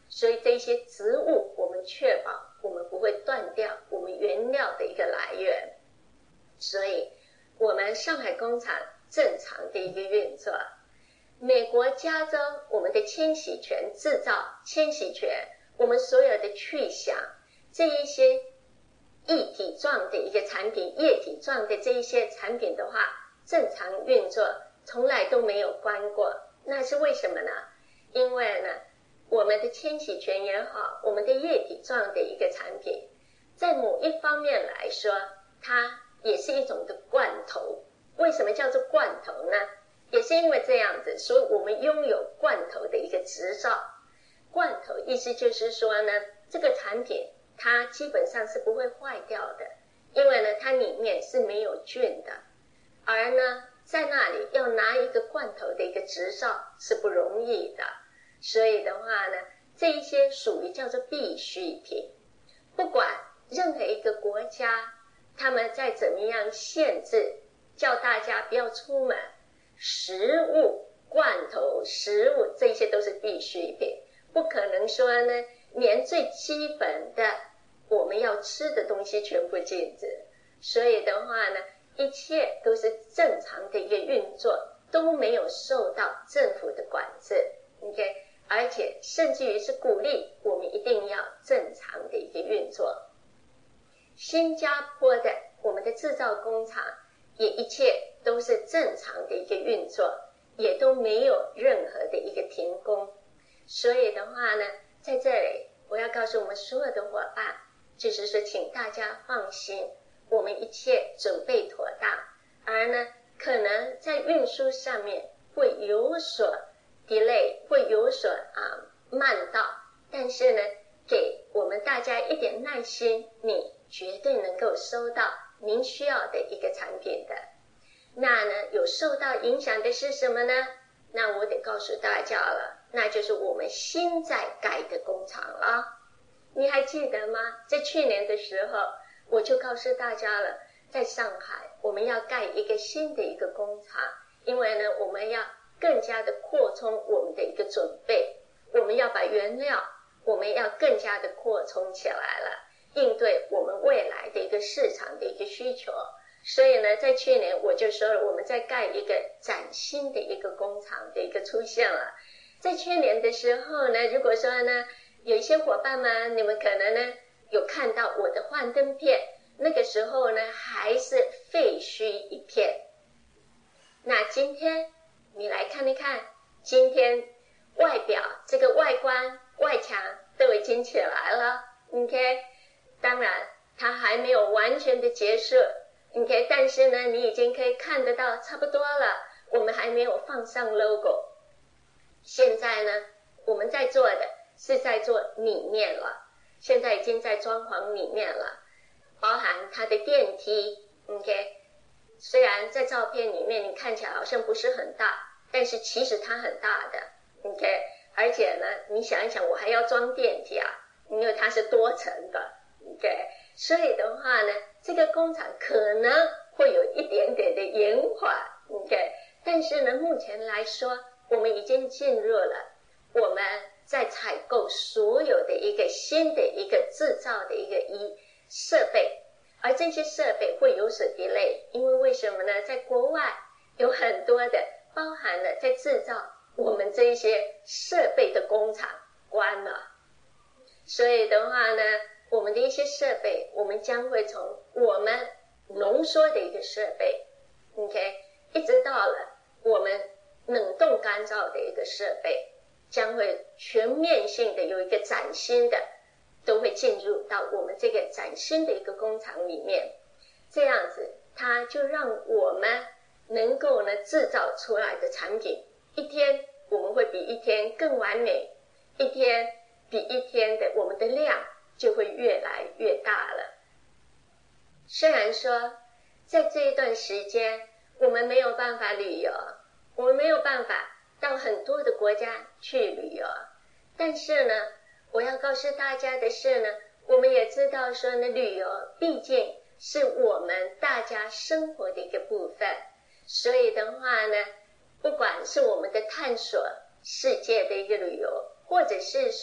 所以这些植物我们确保我们不会断掉我们原料的一个来源。所以我们上海工厂正常的一个运作，美国加州我们的千禧泉制造千禧泉，我们所有的去想这一些液体状的一个产品，液体状的这一些产品的话，正常运作从来都没有关过。那是为什么呢？因为呢，我们的千禧泉也好，我们的液体状的一个产品，在某一方面来说，它也是一种的罐头。为什么叫做罐头呢？也是因为这样子，所以我们拥有罐头的一个执照。罐头意思就是说呢，这个产品它基本上是不会坏掉的，因为呢它里面是没有菌的。而呢在那里要拿一个罐头的一个执照是不容易的，所以的话呢，这一些属于叫做必需品。不管任何一个国家他们再怎么样限制，叫大家不要出门，食物罐头食物这些都是必需品，不可能说呢连最基本的我们要吃的东西全部禁止。所以的话呢，一切都是正常的一个运作，都没有受到政府的管制 OK， 而且甚至于是鼓励我们一定要正常的一个运作。新加坡的我们的制造工厂也一切都是正常的一个运作，也都没有任何的一个停工。所以的话呢，在这里我要告诉我们所有的伙伴，就是说请大家放心，我们一切准备妥当，而呢可能在运输上面会有所 delay， 会有所啊慢到，但是呢给我们大家一点耐心，你绝对能够收到您需要的一个产品的。那呢有受到影响的是什么呢？那我得告诉大家了，那就是我们新在盖的工厂了。你还记得吗？在去年的时候我就告诉大家了，在上海我们要盖一个新的一个工厂，因为呢我们要更加的扩充我们的一个准备，我们要把原料我们要更加的扩充起来了，应对我们未来的一个市场的一个需求。所以呢在去年我就说了，我们在盖一个崭新的一个工厂的一个出现了。在去年的时候呢，如果说呢有一些伙伴们你们可能呢有看到我的幻灯片，那个时候呢还是废墟一片。那今天你来看一看，今天外表这个外观外墙都已经起来了 OK， 当然它还没有完全的结束 OK， 但是呢你已经可以看得到差不多了，我们还没有放上 logo。 现在呢我们在做的是在做里面了，现在已经在装潢里面了，包含它的电梯 OK， 虽然在照片里面你看起来好像不是很大，但是其实它很大的 OK， 而且呢你想一想，我还要装电梯啊，因为它是多层的 OK， 所以的话呢这个工厂可能会有一点点的延缓 OK， 但是呢目前来说我们已经进入了我们在采购所有的一个新的一个制造的一个一设备，而这些设备会有所 delay， 因为为什么呢？在国外有很多的包含了在制造我们这一些设备的工厂关了，所以的话呢我们的一些设备我们将会从我们浓缩的一个设备 OK， 一直到了我们冷冻干燥的一个设备，将会全面性的有一个崭新的，都会进入到我们这个崭新的一个工厂里面。这样子它就让我们能够呢制造出来的产品，一天我们会比一天更完美，一天比一天的我们的量就会越来越大了。虽然说在这一段时间我们没有办法旅游，我们没有办法到很多的国家去旅游，但是呢我要告诉大家的是呢，我们也知道说呢旅游毕竟是我们大家生活的一个部分，所以的话呢不管是我们的探索世界的一个旅游，或者是说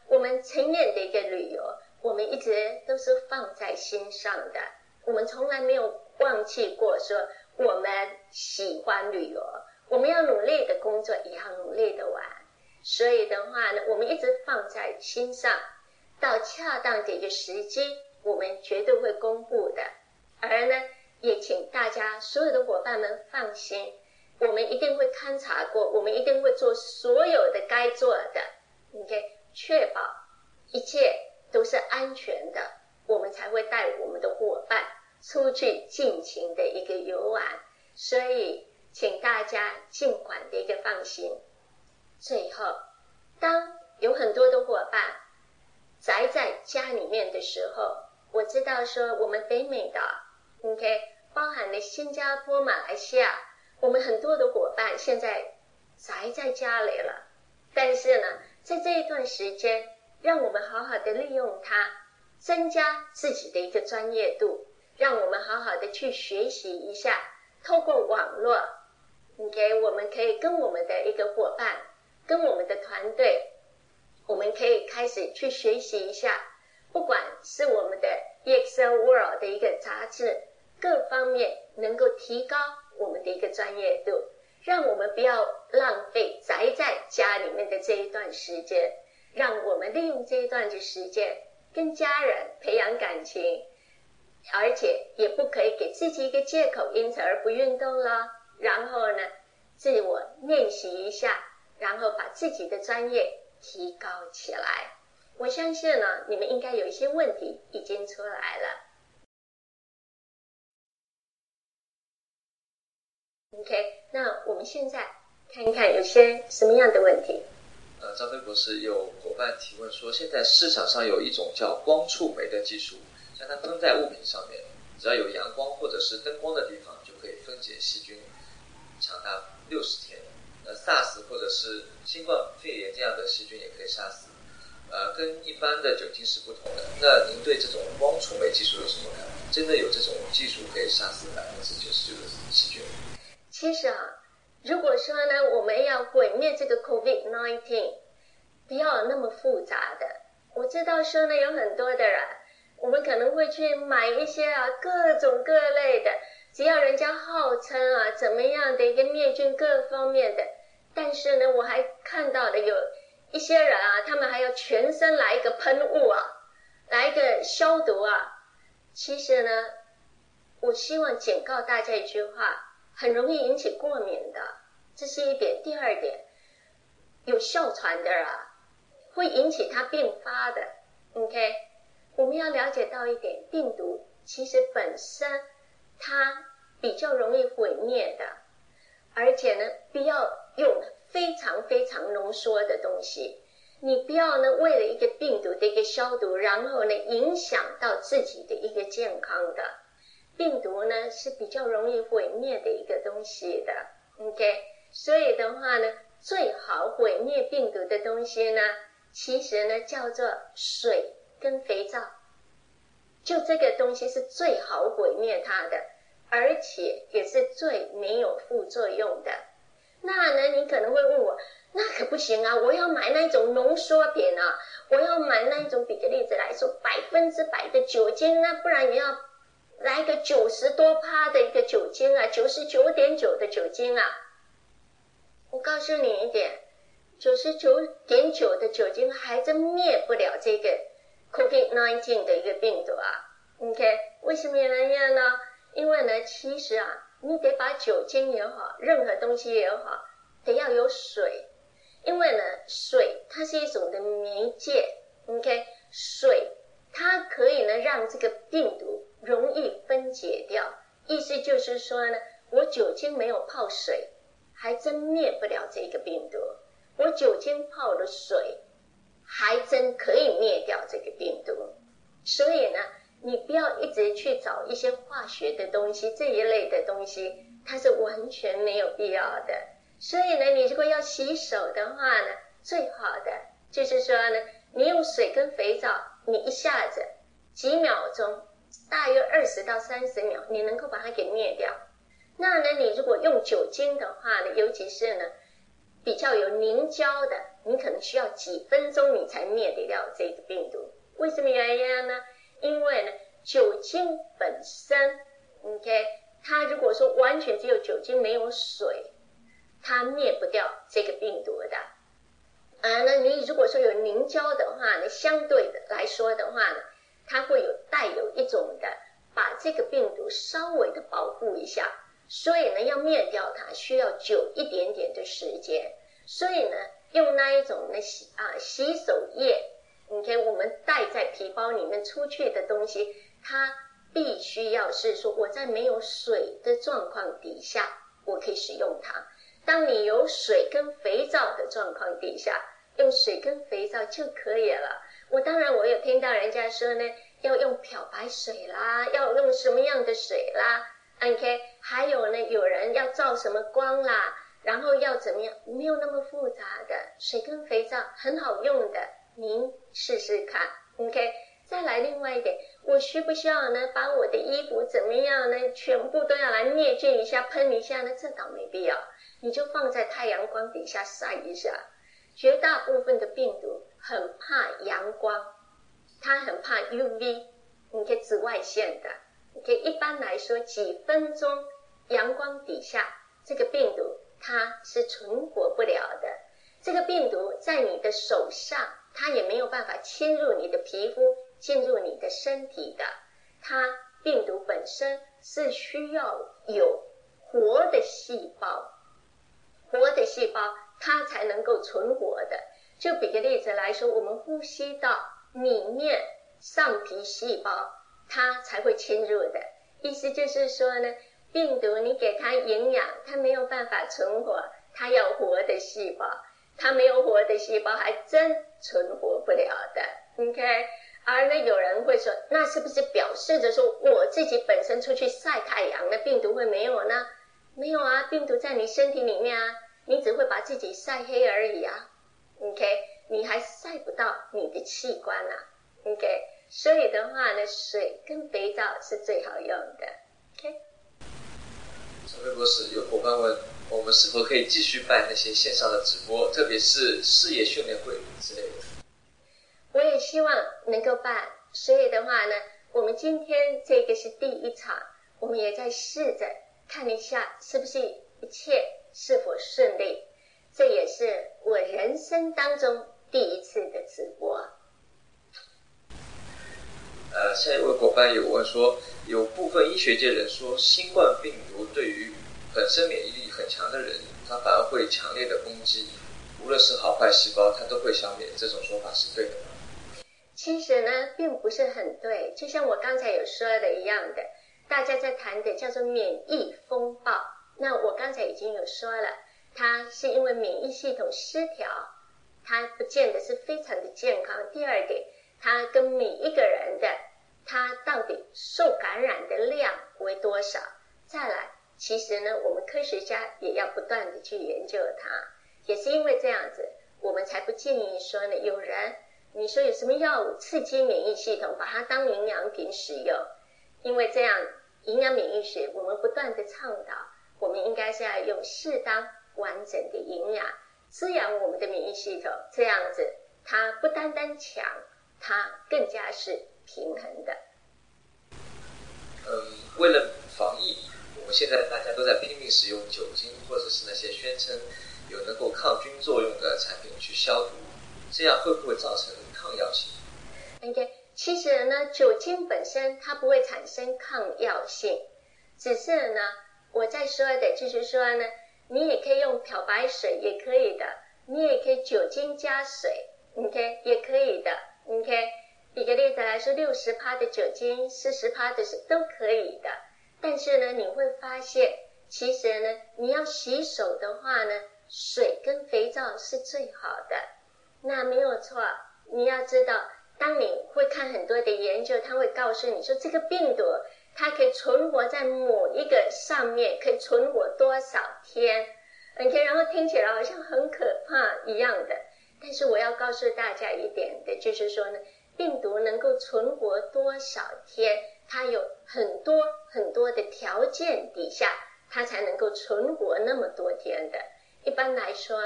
我们成年的一个旅游，我们一直都是放在心上的，我们从来没有忘记过说我们喜欢旅游，我们要努力的工作，也要努力的玩。所以的话呢，我们一直放在心上，到恰当的一个时机，我们绝对会公布的。而呢，也请大家所有的伙伴们放心，我们一定会勘察过，我们一定会做所有的该做的 OK， 确保一切都是安全的，我们才会带我们的伙伴出去尽情的一个游玩。所以请大家尽管的一个放心。最后，当有很多的伙伴宅在家里面的时候，我知道说我们北美的 OK， 包含了新加坡、马来西亚，我们很多的伙伴现在宅在家里了。但是呢，在这一段时间，让我们好好的利用它，增加自己的一个专业度，让我们好好的去学习一下，透过网络 OK， 我们可以跟我们的一个伙伴，跟我们的团队，我们可以开始去学习一下，不管是我们的 E X L World 的一个杂志，各方面能够提高我们的一个专业度，让我们不要浪费宅在家里面的这一段时间，让我们利用这一段的时间跟家人培养感情，而且也不可以给自己一个借口，因此而不运动了。然后呢，自我练习一下，然后把自己的专业提高起来。我相信呢，你们应该有一些问题已经出来了。OK， 那我们现在看一看有些什么样的问题。 呃，张飞博士有伙伴提问说，现在市场上有一种叫光触媒的技术，将它喷在物品上面，只要有阳光或者是灯光的地方，就可以分解细菌，长达六十天。呃 ，SARS 或者是新冠肺炎这样的细菌也可以杀死。呃，跟一般的酒精是不同的。那您对这种光触媒技术有什么看法？真的有这种技术可以杀死百分之九十九的细菌？ 其实啊，如果说呢，我们要毁灭这个 COVID 十九， 不要那么复杂的。我知道说呢，有很多的人，我们可能会去买一些啊各种各类的，只要人家号称啊怎么样的一个灭菌各方面的，但是呢，我还看到的有一些人啊，他们还要全身来一个喷雾啊，来一个消毒啊。其实呢，我希望警告大家一句话，很容易引起过敏的，这是一点。第二点，有哮喘的啊，会引起它并发的 OK， 我们要了解到一点，病毒其实本身它比较容易毁灭的，而且呢，不要用非常非常浓缩的东西，你不要呢为了一个病毒的一个消毒，然后呢影响到自己的一个健康的。病毒呢是比较容易毁灭的一个东西的 OK， 所以的话呢，最好毁灭病毒的东西呢，其实呢叫做水跟肥皂，就这个东西是最好毁灭它的，而且也是最没有副作用的。那呢你可能会问我，那可不行啊，我要买那种浓缩品啊，我要买那种，比个例子来说，百分之百的酒精，那不然也要来个九十多趴的一个酒精啊，九十九点九的酒精啊。我告诉你一点，九十九点九的酒精还真灭不了这个 COVID 十九 的一个病毒啊。OK， 为什么原因呢？因为呢，其实啊，你得把酒精也好，任何东西也好，得要有水。因为呢，水它是一种的媒介 OK， 水它可以呢让这个病毒容易分解掉，意思就是说呢，我酒精没有泡水，还真灭不了这个病毒。我酒精泡了水，还真可以灭掉这个病毒。所以呢，你不要一直去找一些化学的东西，这一类的东西，它是完全没有必要的。所以呢，你如果要洗手的话呢，最好的就是说呢，你用水跟肥皂，你一下子几秒钟，大约二十到三十秒，你能够把它给灭掉。那呢，你如果用酒精的话呢，尤其是呢比较有凝胶的，你可能需要几分钟你才灭得了这个病毒。为什么原因呢？因为呢，酒精本身 OK， 它如果说完全只有酒精没有水，它灭不掉这个病毒的。而呢，你如果说有凝胶的话呢，相对的来说的话呢，它会有带有一种的把这个病毒稍微的保护一下，所以呢，要灭掉它需要久一点点的时间。所以呢，用那一种呢洗啊洗手液，你看我们带在皮包里面出去的东西，它必须要是说我在没有水的状况底下，我可以使用它。当你有水跟肥皂的状况底下，用水跟肥皂就可以了。我当然我有听到人家说呢，要用漂白水啦，要用什么样的水啦 OK， 还有呢，有人要照什么光啦，然后要怎么样，没有那么复杂的，水跟肥皂很好用的，您试试看 OK。 再来另外一点，我需不需要呢把我的衣服怎么样呢全部都要来灭菌一下喷一下呢？这倒没必要，你就放在太阳光底下晒一下。绝大部分的病毒很怕阳光，它很怕 U V， 你可以紫外线的，你可以一般来说几分钟阳光底下，这个病毒它是存活不了的。这个病毒在你的手上，它也没有办法侵入你的皮肤，进入你的身体的。它病毒本身是需要有活的细胞，活的细胞它才能够存活的。就比个例子来说，我们呼吸道里面上皮细胞它才会侵入的。意思就是说呢，病毒你给它营养，它没有办法存活，它要活的细胞，它没有活的细胞还真存活不了的 OK。 而呢有人会说，那是不是表示着说我自己本身出去晒太阳，那病毒会没有呢？没有啊，病毒在你身体里面啊，你只会把自己晒黑而已啊 OK， 你还晒不到你的器官啊 OK。 所以的话呢，水跟肥皂是最好用的 OK。 陈慧博士，有伙伴问我们是否可以继续办那些线上的直播，特别是事业训练会之类的。 我也希望能够办，所以的话呢，我们今天这个是第一场，我们也在试着看一下是不是一切是否顺利。这也是我人生当中第一次的直播。 呃，下一位伙伴有问说，有部分医学界人说，新冠病毒对于本身免疫力很强的人，它反而会强烈的攻击，无论是好坏细胞，它都会消灭。这种说法是对的吗？ 其实呢，并不是很对，就像我刚才有说的一样的，大家在谈的叫做免疫风暴。那我刚才已经有说了，它是因为免疫系统失调，它不见得是非常的健康。第二点，它跟每一个人的它到底受感染的量为多少。再来，其实呢，我们科学家也要不断的去研究它，也是因为这样子，我们才不建议说呢，有人你说有什么药物刺激免疫系统，把它当营养品使用。因为这样营养免疫学我们不断的倡导，我们应该是要用适当完整的营养滋养我们的免疫系统，这样子它不单单强，它更加是平衡的。 嗯，为了防疫，我们现在大家都在拼命使用酒精，或者是那些宣称有能够抗菌作用的产品去消毒，这样会不会造成抗药性？ OK， 其实呢，酒精本身它不会产生抗药性，只是呢，我在说的就是说呢，你也可以用漂白水，也可以的，你也可以酒精加水 OK， 也可以的 OK。 举个例子来说， 百分之六十 的酒精， 百分之四十 的水都可以的。但是呢，你会发现其实呢，你要洗手的话呢，水跟肥皂是最好的。那没有错，你要知道，当你会看很多的研究，它会告诉你说这个病毒它可以存活在某一个上面，可以存活多少天 OK， 然后听起来好像很可怕一样的。但是我要告诉大家一点的就是说呢，病毒能够存活多少天，它有很多很多的条件底下，它才能够存活那么多天的。一般来说，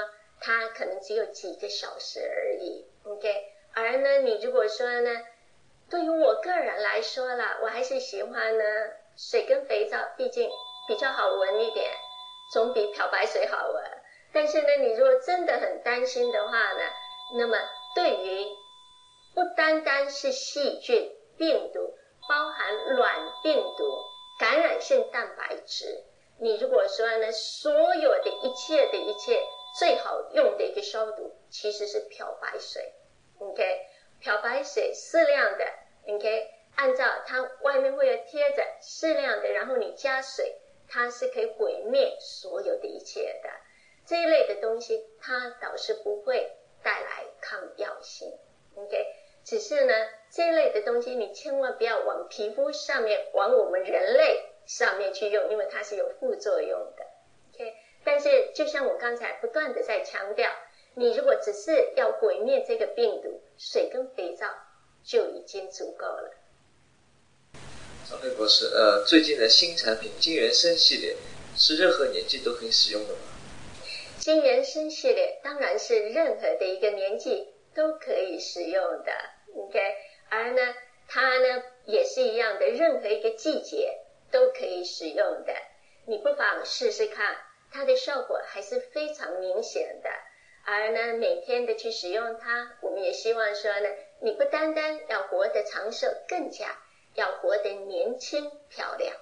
它可能只有几个小时而已 ，OK。而呢，你如果说呢，对于我个人来说啦，我还是喜欢呢水跟肥皂，毕竟比较好闻一点，总比漂白水好闻。但是呢，你如果真的很担心的话呢，那么对于不单单是细菌、病毒，包含卵病毒、感染性蛋白质，你如果说呢，所有的一切的一切最好用的一个消毒其实是漂白水 ，OK， 漂白水适量的 ，OK， 按照它外面会有贴着适量的，然后你加水，它是可以毁灭所有的一切的。这一类的东西，它倒是不会带来抗药性 ，OK。只是呢，这一类的东西你千万不要往皮肤上面，往我们人类上面去用，因为它是有副作用的。OK， 但是就像我刚才不断的在强调，你如果只是要毁灭这个病毒，水跟肥皂就已经足够了。 张飞博士，呃，最近的新产品金元生系列是任何年纪都可以使用的吗？ 金元生系列当然是任何的一个年纪都可以使用的。OK， 而呢，它呢也是一样的，任何一个季节都可以使用的。你不妨试试看，它的效果还是非常明显的。而呢，每天的去使用它，我们也希望说呢，你不单单要活得长寿，更加要活得年轻漂亮。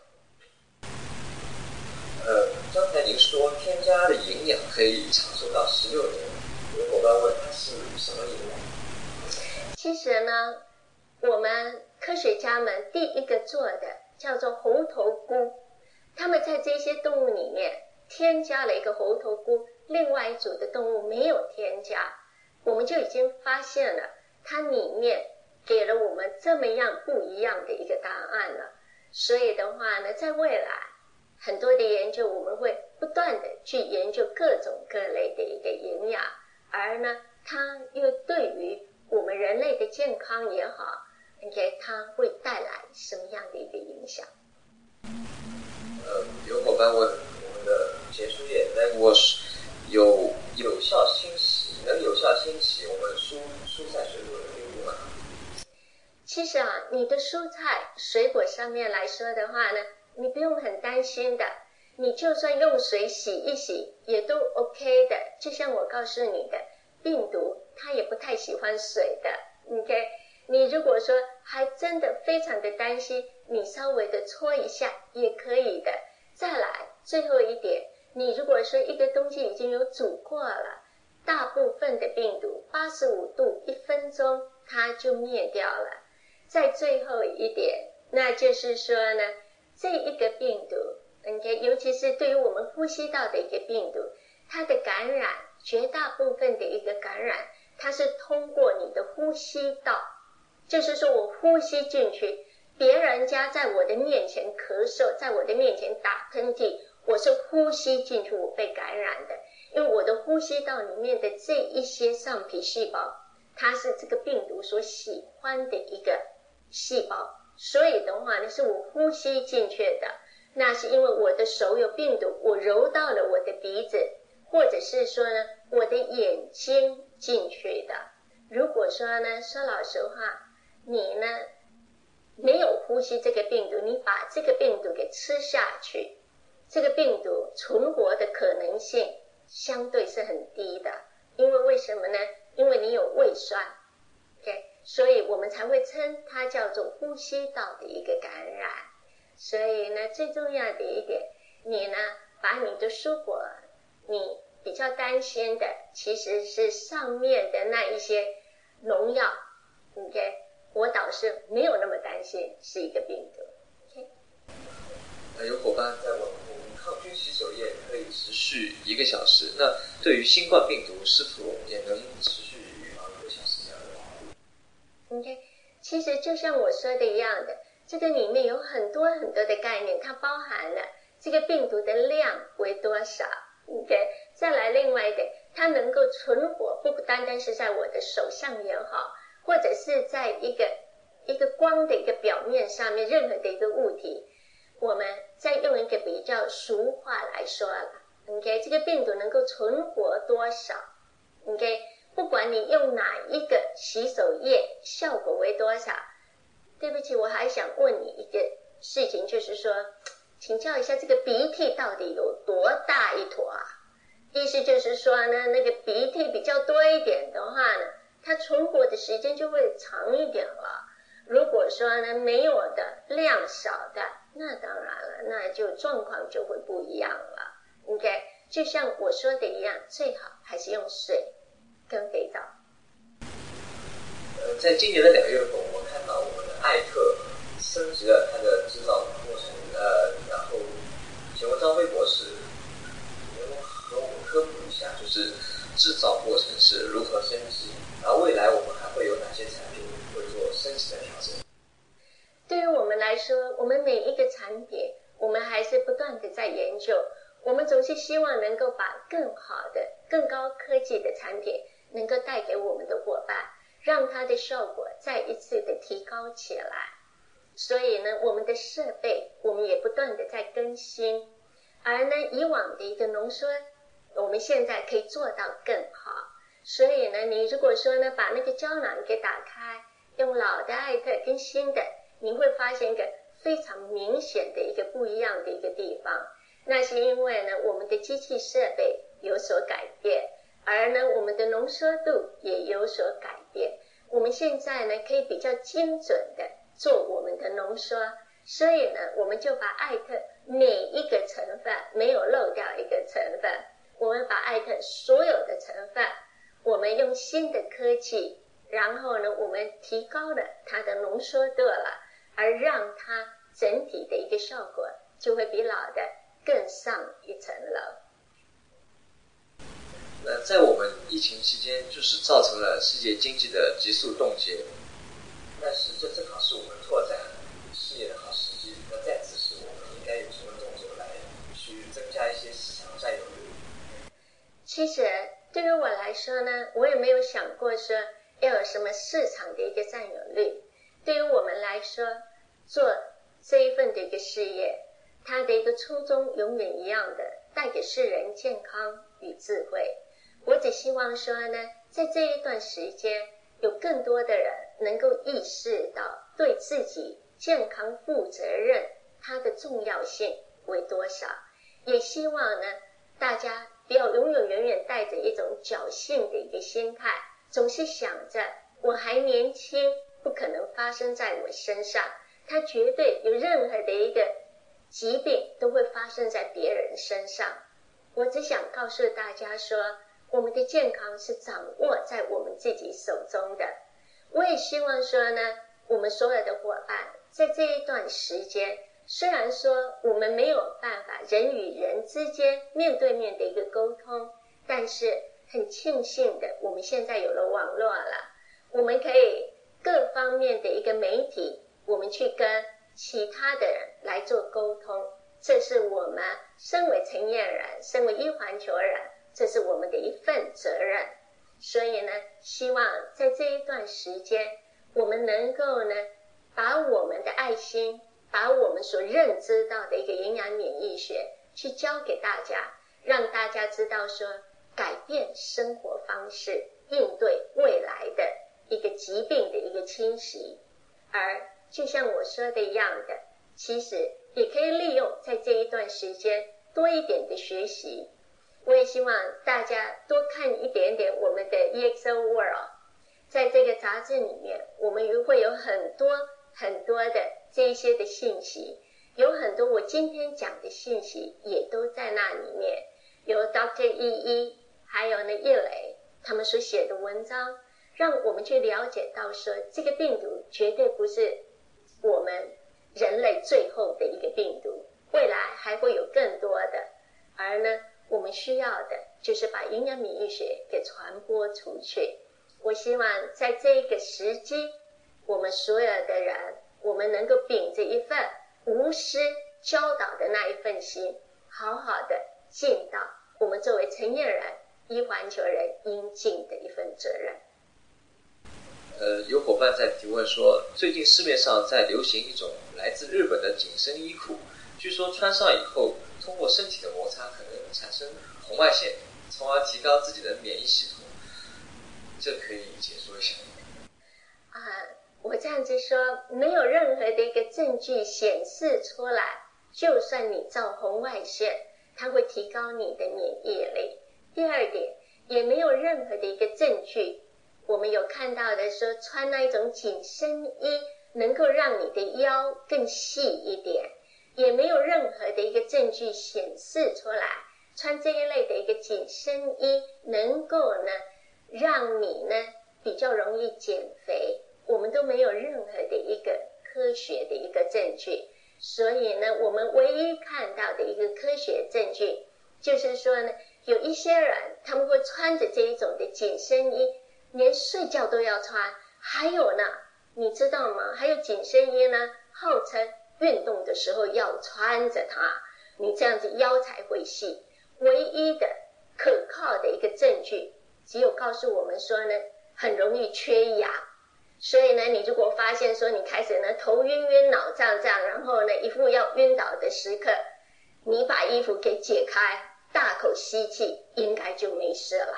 呃，刚才您说添加的营养可以长寿到十六年，有伙伴问它是什么营养？ 其实呢，我们科学家们第一个做的叫做猴头菇，他们在这些动物里面添加了一个猴头菇，另外一组的动物没有添加，我们就已经发现了它里面给了我们这么样不一样的一个答案了。所以的话呢，在未来很多的研究，我们会不断的去研究各种各类的一个营养，而呢，它又对于我们人类的健康也好 ，OK， 它会带来什么样的一个影响？ 呃，有伙伴问我们的结束页能够有有效清洗，能有效清洗我们蔬蔬菜水果的病毒吗？ 其实啊，你的蔬菜水果上面来说的话呢，你不用很担心的，你就算用水洗一洗也都 OK 的。就像我告诉你的，病毒它也不太喜欢水的 ，OK。你如果说还真的非常的担心，你稍微的搓一下也可以的。再来，最后一点，你如果说一个东西已经有煮过了，大部分的病毒八十五度一分钟它就灭掉了。再最后一点，那就是说呢，这一个病毒 ，OK， 尤其是对于我们呼吸道的一个病毒，它的感染，绝大部分的一个感染，它是通过你的呼吸道，就是说我呼吸进去，别人家在我的面前咳嗽，在我的面前打喷嚏，我是呼吸进去，我被感染的，因为我的呼吸道里面的这一些上皮细胞，它是这个病毒所喜欢的一个细胞，所以的话呢，是我呼吸进去的，那是因为我的手有病毒，我揉到了我的鼻子，或者是说呢，我的眼睛进去的。如果说呢，说老实话，你呢没有呼吸这个病毒，你把这个病毒给吃下去，这个病毒存活的可能性相对是很低的。因为为什么呢？因为你有胃酸 ，OK， 所以我们才会称它叫做呼吸道的一个感染。所以呢，最重要的一点，你呢把你的蔬果，你比较担心的其实是上面的那一些农药 ，OK， 我倒是没有那么担心是一个病毒 ，OK。 那有伙伴在问，我们抗菌洗手液可以持续一个小时，那对于新冠病毒是否也能持续预防一个小时这样的保护 ？OK， 其实就像我说的一样的，这个里面有很多很多的概念，它包含了这个病毒的量为多少 ，OK。再来另外一点，它能够存活，不单单是在我的手上也好，或者是在一个一个光的一个表面上面，任何的一个物体，我们再用一个比较俗话来说了 ，OK， 这个病毒能够存活多少， OK， 不管你用哪一个洗手液，效果为多少。对不起，我还想问你一个事情，就是说，请教一下，这个鼻涕到底有多大一坨啊？意思就是说呢，那个鼻涕比较多一点的话呢，它存活的时间就会长一点了。如果说呢没有的，量少的，那当然了，那就状况就会不一样了。OK， 就像我说的一样，最好还是用水跟肥皂。 呃，在今年的两月份，我们看到我们的艾特升级了它的制造过程，呃，然后请问张飞博士能和我们科普一下，就是制造过程是如何升级，然后未来我们还会有哪些产品会做升级的调整？ 对于我们来说，我们每一个产品，我们还是不断的在研究，我们总是希望能够把更好的、更高科技的产品能够带给我们的伙伴，让它的效果再一次的提高起来。所以呢，我们的设备我们也不断的在更新，而呢，以往的一个浓缩，我们现在可以做到更好。所以呢，你如果说呢，把那个胶囊给打开，用老的艾特跟新的，你会发现一个非常明显的一个不一样的一个地方。那是因为呢，我们的机器设备有所改变，而呢，我们的浓缩度也有所改变。我们现在呢，可以比较精准的做我们的浓缩，所以呢，我们就把艾特每一个成分没有漏掉一个成分，我们把艾特所有的成分，我们用新的科技，然后呢，我们提高了它的浓缩度了，而让它整体的一个效果就会比老的更上一层楼。 那在我们疫情期间，就是造成了世界经济的急速冻结，但是这正好是我们拓展事业的好时机。那在此时，我们应该有什么动作来去增加一些市场占有率？ 其实对于我来说呢，我也没有想过说要有什么市场的一个占有率。对于我们来说，做这一份的一个事业，它的一个初衷永远一样的，带给世人健康与智慧。我只希望说呢，在这一段时间，有更多的人能够意识到对自己健康负责任它的重要性为多少。也希望呢，大家不要永远远远带着一种侥幸的一个心态，总是想着我还年轻，不可能发生在我身上，它绝对有任何的一个疾病都会发生在别人身上。我只想告诉大家说，我们的健康是掌握在我们自己手中的。我也希望说呢，我们所有的伙伴在这一段时间，虽然说我们没有办法人与人之间面对面的一个沟通，但是很庆幸的，我们现在有了网络了，我们可以各方面的一个媒体，我们去跟其他的人来做沟通，这是我们身为成年人，身为一环球人，这是我们的一份责任。所以呢，希望在这一段时间，我们能够呢，把我们的爱心，把我们所认知到的一个营养免疫学去教给大家，让大家知道说，改变生活方式，应对未来的一个疾病的一个侵袭。而就像我说的一样的，其实也可以利用在这一段时间多一点的学习。我也希望大家多看一点点我们的 E X O World， 在这个杂志里面，我们也会有很多很多的这一些的信息，有很多我今天讲的信息也都在那里面，有 Doctor E E 还有呢叶磊他们所写的文章，让我们去了解到说，这个病毒绝对不是我们人类最后的一个病毒，未来还会有更多的。而呢，我们需要的就是把营养免疫学给传播出去。我希望在这个时机，我们所有的人，我们能够秉着一份无私教导的那一份心，好好的尽到我们作为成年人、一环球人应尽的一份责任。 呃，有伙伴在提问说，最近市面上在流行一种来自日本的紧身衣裤，据说穿上以后，通过身体的摩擦可能产生红外线，从而提高自己的免疫系统。 这可以解说一下吗？ 啊、我这样子说，没有任何的一个证据显示出来，就算你照红外线，它会提高你的免疫力。第二点，也没有任何的一个证据，我们有看到的说穿那一种紧身衣能够让你的腰更细一点，也没有任何的一个证据显示出来穿这一类的一个紧身衣能够呢让你呢比较容易减肥，我们都没有任何的一个科学的一个证据。所以呢，我们唯一看到的一个科学证据就是说呢，有一些人他们会穿着这一种的紧身衣，连睡觉都要穿。还有呢，你知道吗？还有紧身衣呢，号称运动的时候要穿着它，你这样子腰才会细。唯一的可靠的一个证据，只有告诉我们说呢，很容易缺氧。所以呢，你如果发现说你开始呢头晕晕、脑胀胀，然后呢一副要晕倒的时刻，你把衣服给解开，大口吸气，应该就没事了。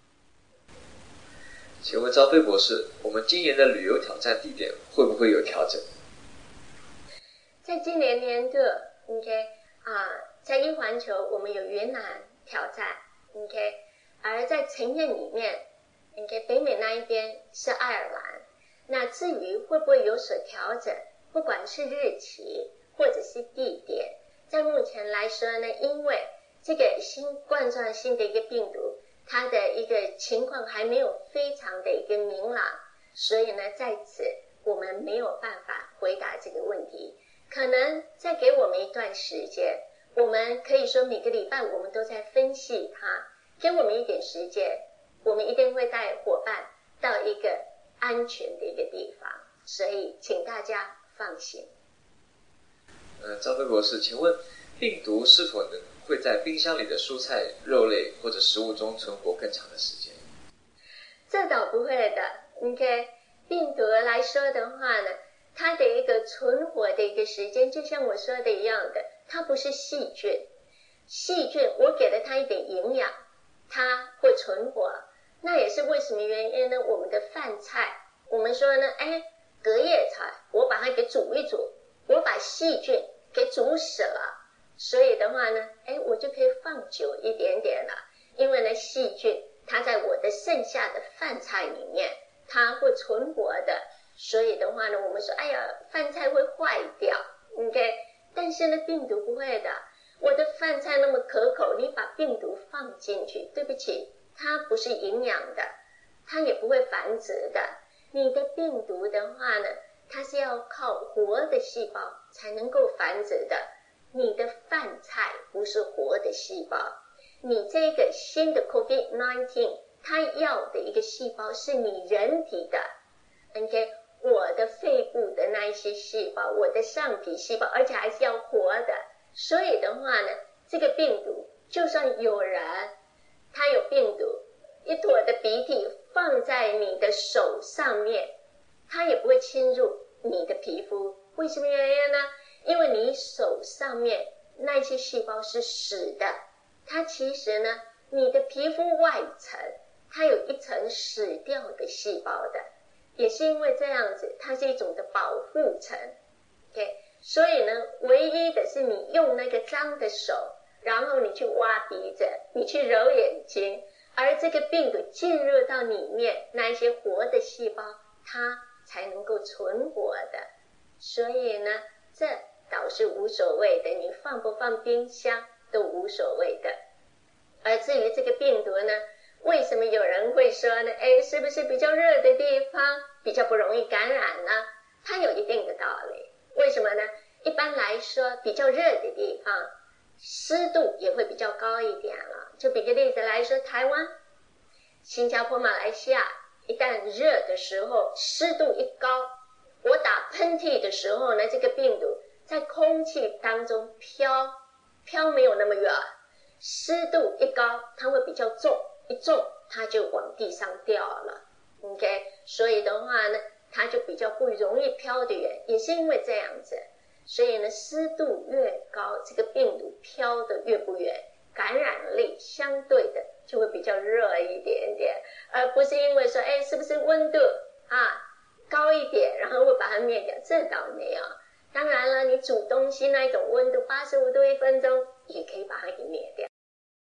请问张飞博士，我们今年的旅游挑战地点会不会有调整？ 在今年年度 OK 啊、呃，在一环球我们有云南挑战 OK， 而在晨宴里面 OK 北美那一边是爱尔兰。那至于会不会有所调整，不管是日期或者是地点，在目前来说呢，因为这个新冠状性的一个病毒，它的一个情况还没有非常的一个明朗，所以呢，在此我们没有办法回答这个问题。可能再给我们一段时间，我们可以说每个礼拜我们都在分析它，给我们一点时间，我们一定会带伙伴到一个安全的一个地方，所以请大家放心。 呃，张飞博士，请问病毒是否能会在冰箱里的蔬菜、肉类或者食物中存活更长的时间？ 这倒不会的。OK， 病毒来说的话呢，它的一个存活的一个时间，就像我说的一样的，它不是细菌。细菌我给了它一点营养，它会存活。那也是为什么原因呢？我们的饭菜，我们说呢，哎，隔夜菜，我把它给煮一煮，我把细菌给煮死了，所以的话呢，哎，我就可以放久一点点了。因为呢，细菌它在我的剩下的饭菜里面，它会存活的，所以的话呢，我们说，哎呀，饭菜会坏掉 ，OK， 但是呢，病毒不会的。我的饭菜那么可口，你把病毒放进去，对不起，它不是营养的，它也不会繁殖的。你的病毒的话呢，它是要靠活的细胞才能够繁殖的。你的饭菜不是活的细胞，你这个新的 COVID 十九 它要的一个细胞是你人体的 OK， 我的肺部的那一些细胞，我的上皮细胞，而且还是要活的。所以的话呢，这个病毒就算有人他有病毒，一坨的鼻涕放在你的手上面，它也不会侵入你的皮肤。为什么原因呢？因为你手上面那些细胞是死的，它其实呢，你的皮肤外层它有一层死掉的细胞的，也是因为这样子，它是一种的保护层 OK， 所以呢，唯一的是你用那个脏的手，然后你去挖鼻子，你去揉眼睛，而这个病毒进入到里面，那一些活的细胞它才能够存活的。所以呢，这倒是无所谓的，你放不放冰箱都无所谓的。而至于这个病毒呢，为什么有人会说呢，哎，是不是比较热的地方比较不容易感染呢？它有一定的道理。为什么呢？一般来说，比较热的地方湿度也会比较高一点了。就比个例子来说，台湾、新加坡、马来西亚，一旦热的时候，湿度一高，我打喷嚏的时候呢，这个病毒在空气当中飘，飘没有那么远，湿度一高，它会比较重，一重它就往地上掉了 OK， 所以的话呢，它就比较不容易飘得远，也是因为这样子。所以呢，湿度越高，这个病毒飘得越不远，感染力相对的就会比较热一点点。 而不是因为说，哎，是不是温度啊高一点，然后会把它灭掉？这倒没有。当然了，你煮东西那一种温度八十五度一分钟，也可以把它给灭掉。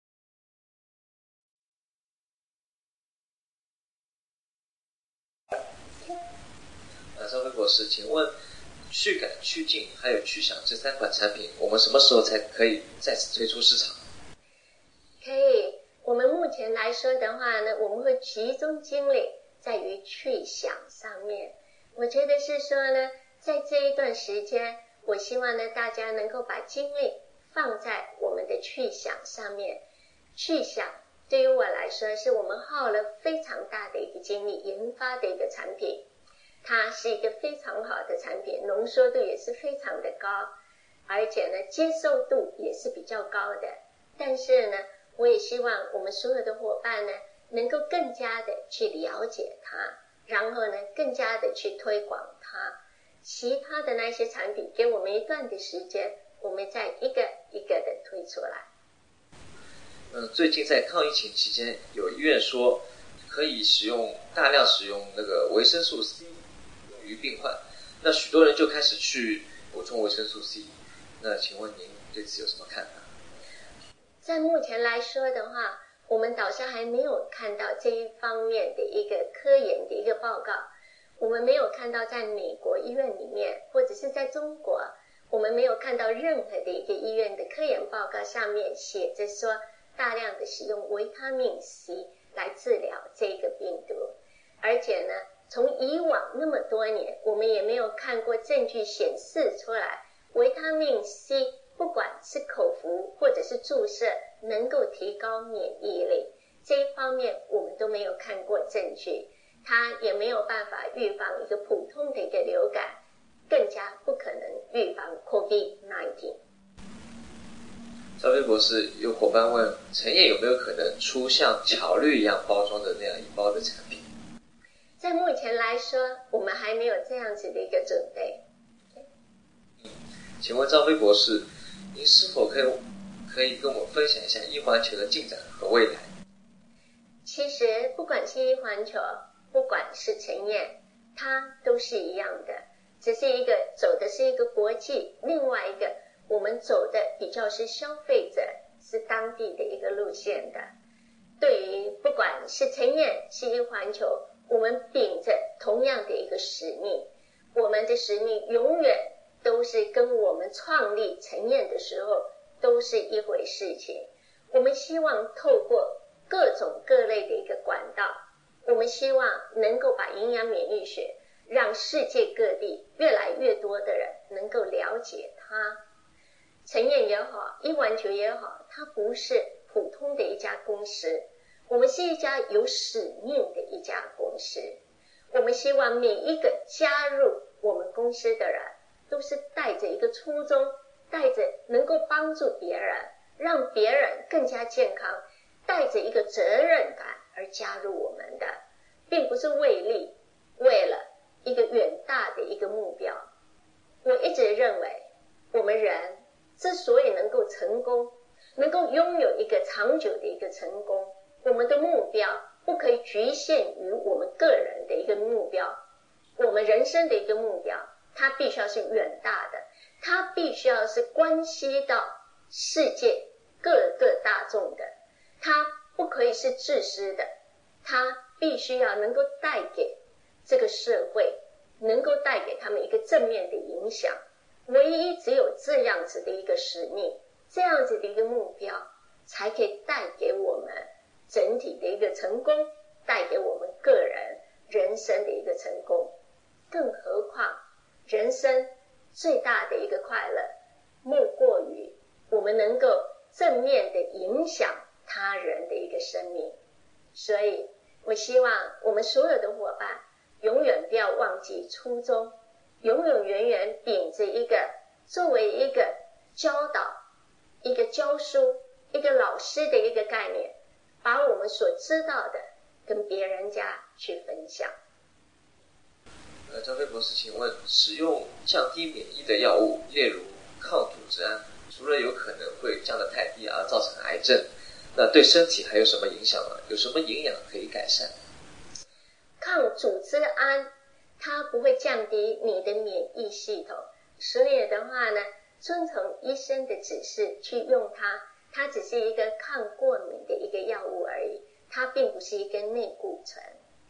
那张飞博士，请问去感、去净还有去想这三款产品，我们什么时候才可以再次推出市场？ 可以，我们目前来说的话呢，我们会集中精力在于去想上面。我觉得是说呢，在这一段时间，我希望呢大家能够把精力放在我们的去想上面。去想对于我来说，是我们耗了非常大的一个精力研发的一个产品。它是一个非常好的产品，浓缩度也是非常的高，而且呢接受度也是比较高的。但是呢，我也希望我们所有的伙伴呢能够更加的去了解它，然后呢更加的去推广它。其他的那些产品给我们一段的时间，我们再一个一个的推出来。 嗯，最近在抗疫情期间，有医院说可以使用大量使用那个维生素 C 用于病患，那许多人就开始去补充维生素 C。那请问您对此有什么看法？ 在目前来说的话，我们倒是还没有看到这一方面的一个科研的一个报告。我们没有看到在美国医院里面，或者是在中国，我们没有看到任何的一个医院的科研报告上面写着说大量的使用维他命 C 来治疗这个病毒。而且呢，从以往那么多年，我们也没有看过证据显示出来维他命 C 不管是口服或者是注射能够提高免疫力，这一方面我们都没有看过证据。它也没有办法预防一个普通的一个流感，更加不可能预防 COVID 十九。 张飞博士，有伙伴问陈烨有没有可能出像巧绿一样包装的那样一包的产品？ 在目前来说，我们还没有这样子的一个准备。 嗯，请问张飞博士，您是否可以可以跟我们分享一下一环球的进展和未来？ 其实不管是一环球，不管是陈烨，它都是一样的，只是一个走的是一个国际，另外一个我们走的比较是消费者，是当地的一个路线的。对于不管是陈烨是一环球，我们秉着同样的一个使命，我们的使命永远都是跟我们创立陈烨的时候都是一回事情。我们希望透过各种各类的一个管道，我们希望能够把营养免疫学让世界各地越来越多的人能够了解它。陈烨也好，一环球也好，它不是普通的一家公司，我们是一家有使命的一家公司。我们希望每一个加入我们公司的人都是带着一个初衷，带着能够帮助别人，让别人更加健康，带着一个责任感而加入我们的，并不是为利，为了一个远大的一个目标。我一直认为我们人之所以能够成功，能够拥有一个长久的一个成功，我们的目标不可以局限于我们个人的一个目标，我们人生的一个目标它必须要是远大的，它必须要是关系到世界各个大众的，它不可以是自私的，它必须要能够带给这个社会，能够带给他们一个正面的影响。唯一只有这样子的一个使命，这样子的一个目标，才可以带给我们整体的一个成功，带给我们个人人生的一个成功。更何况人生最大的一个快乐，莫过于我们能够正面的影响他人的一个生命。所以我希望我们所有的伙伴永远不要忘记初衷，永永远远秉着一个作为一个教导，一个教书，一个老师的一个概念，把我们所知道的跟别人家去分享。 呃，张飞博士，请问使用降低免疫的药物，例如抗组织胺，除了有可能会降得太低而造成癌症，那对身体还有什么影响吗？有什么营养可以改善？ 抗组织胺，它不会降低你的免疫系统，所以的话呢，遵从医生的指示去用它，它只是一个抗过敏的一个药物而已，它并不是一个内固醇。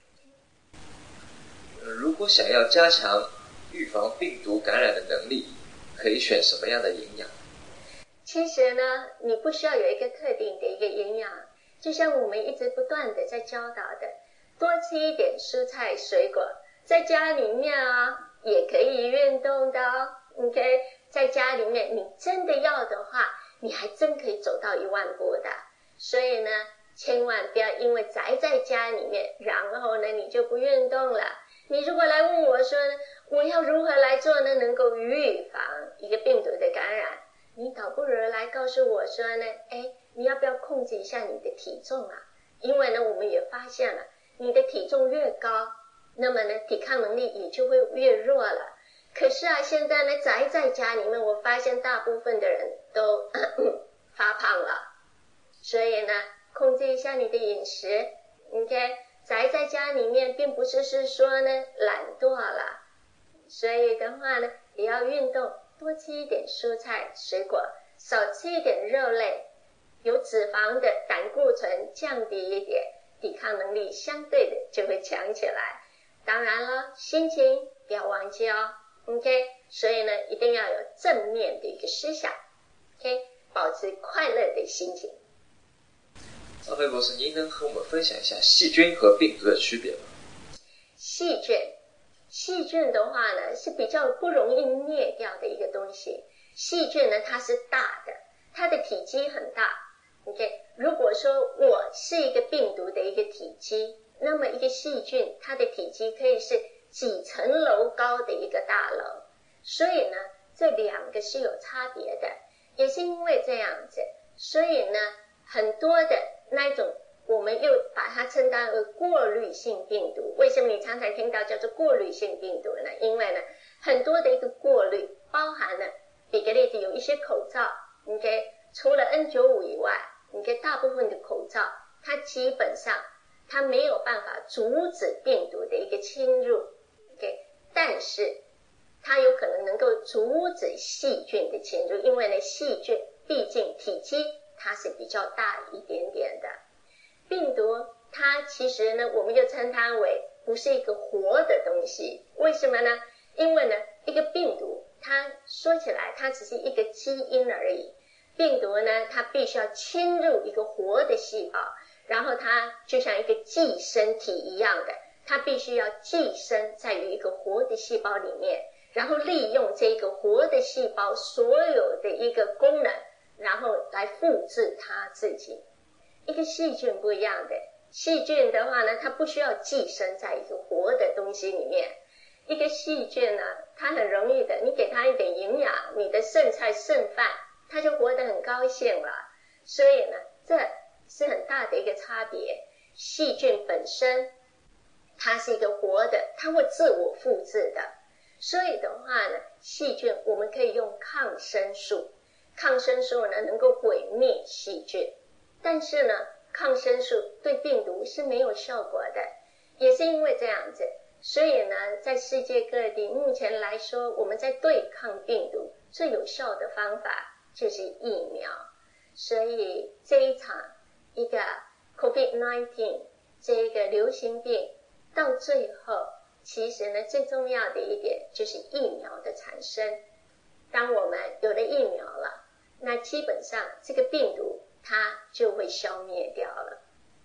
如果想要加强预防病毒感染的能力，可以选什么样的营养？ 其实呢，你不需要有一个特定的一个营养，就像我们一直不断的在教导的，多吃一点蔬菜水果，在家里面啊也可以运动的哦。OK， 在家里面你真的要的话，你还真可以走到一万步的。所以呢，千万不要因为宅在家里面，然后呢你就不运动了。你如果来问我说呢，我要如何来做呢，能够预防一个病毒的感染？你倒不如来告诉我说呢，哎，你要不要控制一下你的体重啊？因为呢，我们也发现了，你的体重越高，那么呢，抵抗能力也就会越弱了。可是啊，现在呢，宅在家里面，我发现大部分的人都咳咳发胖了。所以呢，控制一下你的饮食 ，OK， 宅在家里面，并不是是说呢懒惰了，所以的话呢，也要运动。多吃一点蔬菜水果，少吃一点肉类，有脂肪的胆固醇降低一点，抵抗能力相对的就会强起来。当然了，心情不要忘记哦 OK， 所以呢一定要有正面的一个思想 OK， 保持快乐的心情。 张飞博士，您能和我们分享一下细菌和病毒的区别吗？ 细菌细菌的话呢，是比较不容易灭掉的一个东西。细菌呢，它是大的，它的体积很大。OK， 如果说我是一个病毒的一个体积，那么一个细菌，它的体积可以是几层楼高的一个大楼。所以呢，这两个是有差别的。也是因为这样子，所以呢，很多的那一种，我们又把它称当为过滤性病毒。为什么你常常听到叫做过滤性病毒呢？因为呢，很多的一个过滤包含了，举个例子，有一些口罩 ，OK， 除了 N 九十五 以外 ，OK， 大部分的口罩，它基本上它没有办法阻止病毒的一个侵入 ，OK， 但是它有可能能够阻止细菌的侵入，因为呢，细菌毕竟体积它是比较大一点点的。病毒它其实呢，我们就称它为不是一个活的东西。为什么呢？因为呢，一个病毒它说起来它只是一个基因而已。病毒呢，它必须要侵入一个活的细胞，然后它就像一个寄生体一样的，它必须要寄生在于一个活的细胞里面，然后利用这个活的细胞所有的一个功能，然后来复制它自己。一个细菌不一样的，细菌的话呢，它不需要寄生在一个活的东西里面。一个细菌呢，它很容易的，你给它一点营养，你的剩菜剩饭，它就活得很高兴了。所以呢，这是很大的一个差别。细菌本身它是一个活的，它会自我复制的。所以的话呢，细菌我们可以用抗生素，抗生素呢能够毁灭细菌。但是呢，抗生素对病毒是没有效果的，也是因为这样子，所以呢，在世界各地目前来说，我们在对抗病毒最有效的方法就是疫苗。所以这一场一个 COVID 十九 这一个流行病到最后，其实呢最重要的一点就是疫苗的产生。当我们有了疫苗了，那基本上这个病毒它就会消灭掉了。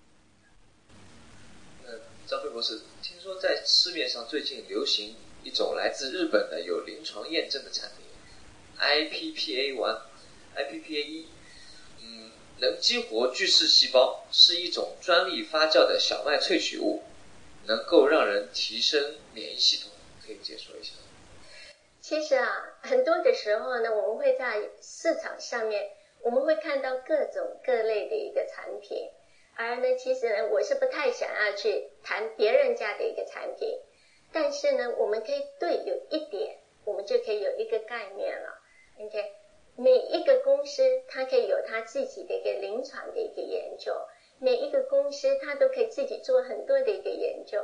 那张飞博士，听说在市面上最近流行一种来自日本的有临床验证的产品 I P P A 一 I P P A 一， 嗯，能激活巨噬细胞，是一种专利发酵的小麦萃取物，能够让人提升免疫系统，可以解说一下。 其实啊，很多的时候呢，我们会在市场上面我们会看到各种各类的一个产品，而呢，其实呢，我是不太想要去谈别人家的一个产品，但是呢，我们可以对有一点，我们就可以有一个概念了。OK， 每一个公司它可以有它自己的一个临床的一个研究，每一个公司它都可以自己做很多的一个研究，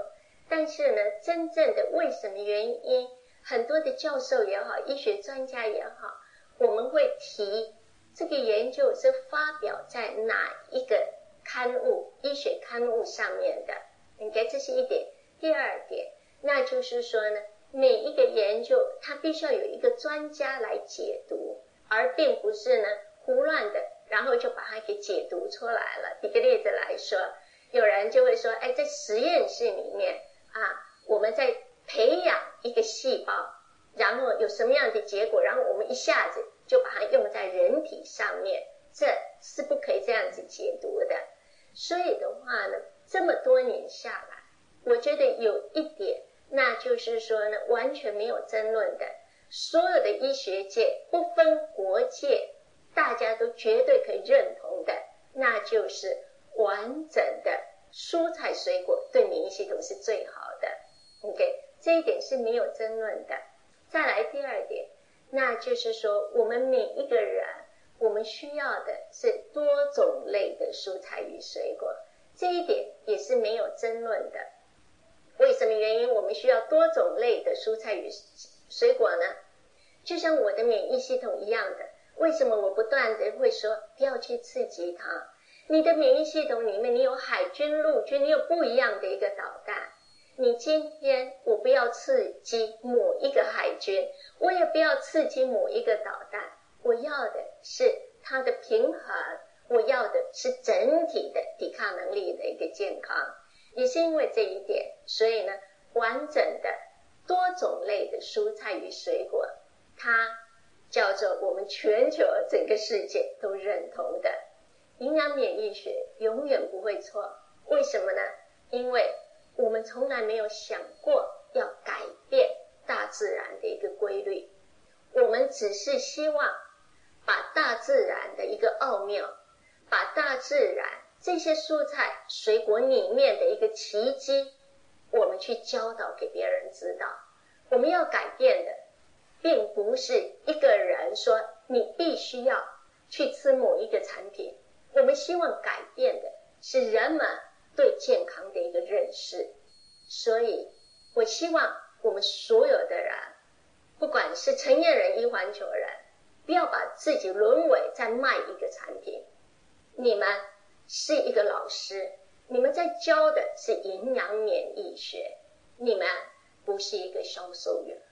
但是呢，真正的为什么原因，很多的教授也好，医学专家也好，我们会提这个研究是发表在哪一个刊物、医学刊物上面的。OK， 这是一点。第二点，那就是说呢，每一个研究它必须要有一个专家来解读，而并不是呢胡乱的，然后就把它给解读出来了。举个例子来说，有人就会说，哎，在实验室里面啊，我们在培养一个细胞，然后有什么样的结果，然后我们一下子就把它用在人体上面，这是不可以这样子解读的。所以的话呢，这么多年下来，我觉得有一点，那就是说呢，完全没有争论的，所有的医学界不分国界，大家都绝对可以认同的，那就是完整的蔬菜水果对免疫系统是最好的。 OK， 这一点是没有争论的。再来第二点，那就是说我们每一个人，我们需要的是多种类的蔬菜与水果，这一点也是没有争论的。为什么原因我们需要多种类的蔬菜与水果呢？就像我的免疫系统一样的，为什么我不断的会说不要去刺激它？你的免疫系统里面，你有海军、陆军，你有不一样的一个导弹。你今天我不要刺激某一个海军，我也不要刺激某一个导弹，我要的是它的平衡，我要的是整体的抵抗能力的一个健康。也是因为这一点，所以呢，完整的多种类的蔬菜与水果，它叫做我们全球整个世界都认同的。营养免疫学永远不会错，为什么呢？因为我们从来没有想过要改变大自然的一个规律，我们只是希望把大自然的一个奥妙，把大自然这些蔬菜水果里面的一个奇迹，我们去教导给别人知道。我们要改变的并不是一个人说你必须要去吃某一个产品，我们希望改变的是人们对健康的一个认识。所以我希望我们所有的人，不管是成年人、医环球人，不要把自己沦为在卖一个产品。你们是一个老师，你们在教的是营养免疫学，你们不是一个销售员。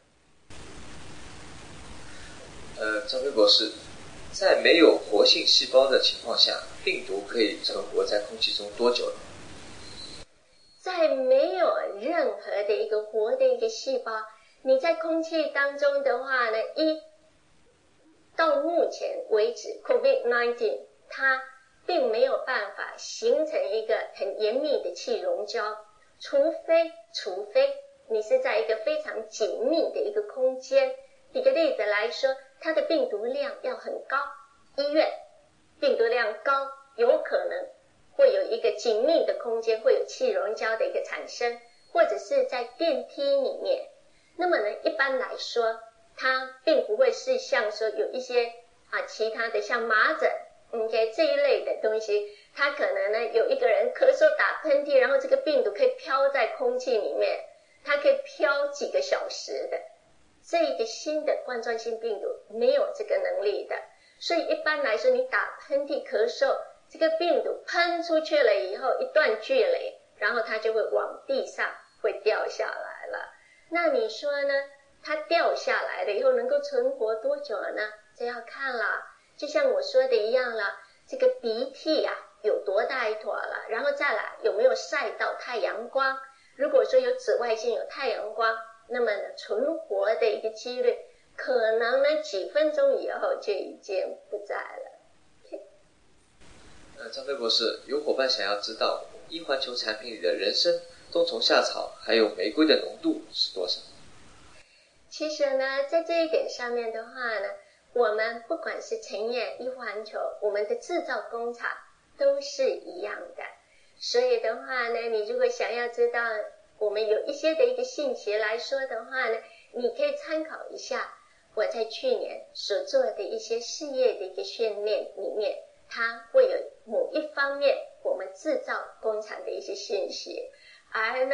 呃，张飞博士，在没有活性细胞的情况下，病毒可以存活在空气中多久呢？ 在没有任何的一个活的一个细胞，你在空气当中的话呢，一到目前为止 COVID 十九 它并没有办法形成一个很严密的气溶胶，除非除非你是在一个非常紧密的一个空间。举个例子来说，它的病毒量要很高，医院病毒量高，有可能会有一个紧密的空间，会有气溶胶的一个产生，或者是在电梯里面。那么呢，一般来说它并不会是像说有一些啊其他的像麻疹 OK 这一类的东西，它可能呢有一个人咳嗽打喷嚏，然后这个病毒可以飘在空气里面，它可以飘几个小时的。这一个新的冠状性病毒没有这个能力的，所以一般来说你打喷嚏咳嗽，这个病毒喷出去了以后一段距离，然后它就会往地上会掉下来了。那你说呢，它掉下来了以后能够存活多久呢？这要看了，就像我说的一样了，这个鼻涕啊有多大一坨了，然后再来有没有晒到太阳光。如果说有紫外线有太阳光，那么呢存活的一个几率可能呢几分钟以后就已经不在了。 呃，张飞博士，有伙伴想要知道一环球产品里的人参、冬虫夏草还有玫瑰的浓度是多少？ 其实呢，在这一点上面的话呢，我们不管是陈燕、一环球，我们的制造工厂都是一样的。所以的话呢，你如果想要知道我们有一些的一个信息来说的话呢，你可以参考一下我在去年所做的一些事业的一个训练里面，它会有某一方面我们制造工厂的一些信息。而呢，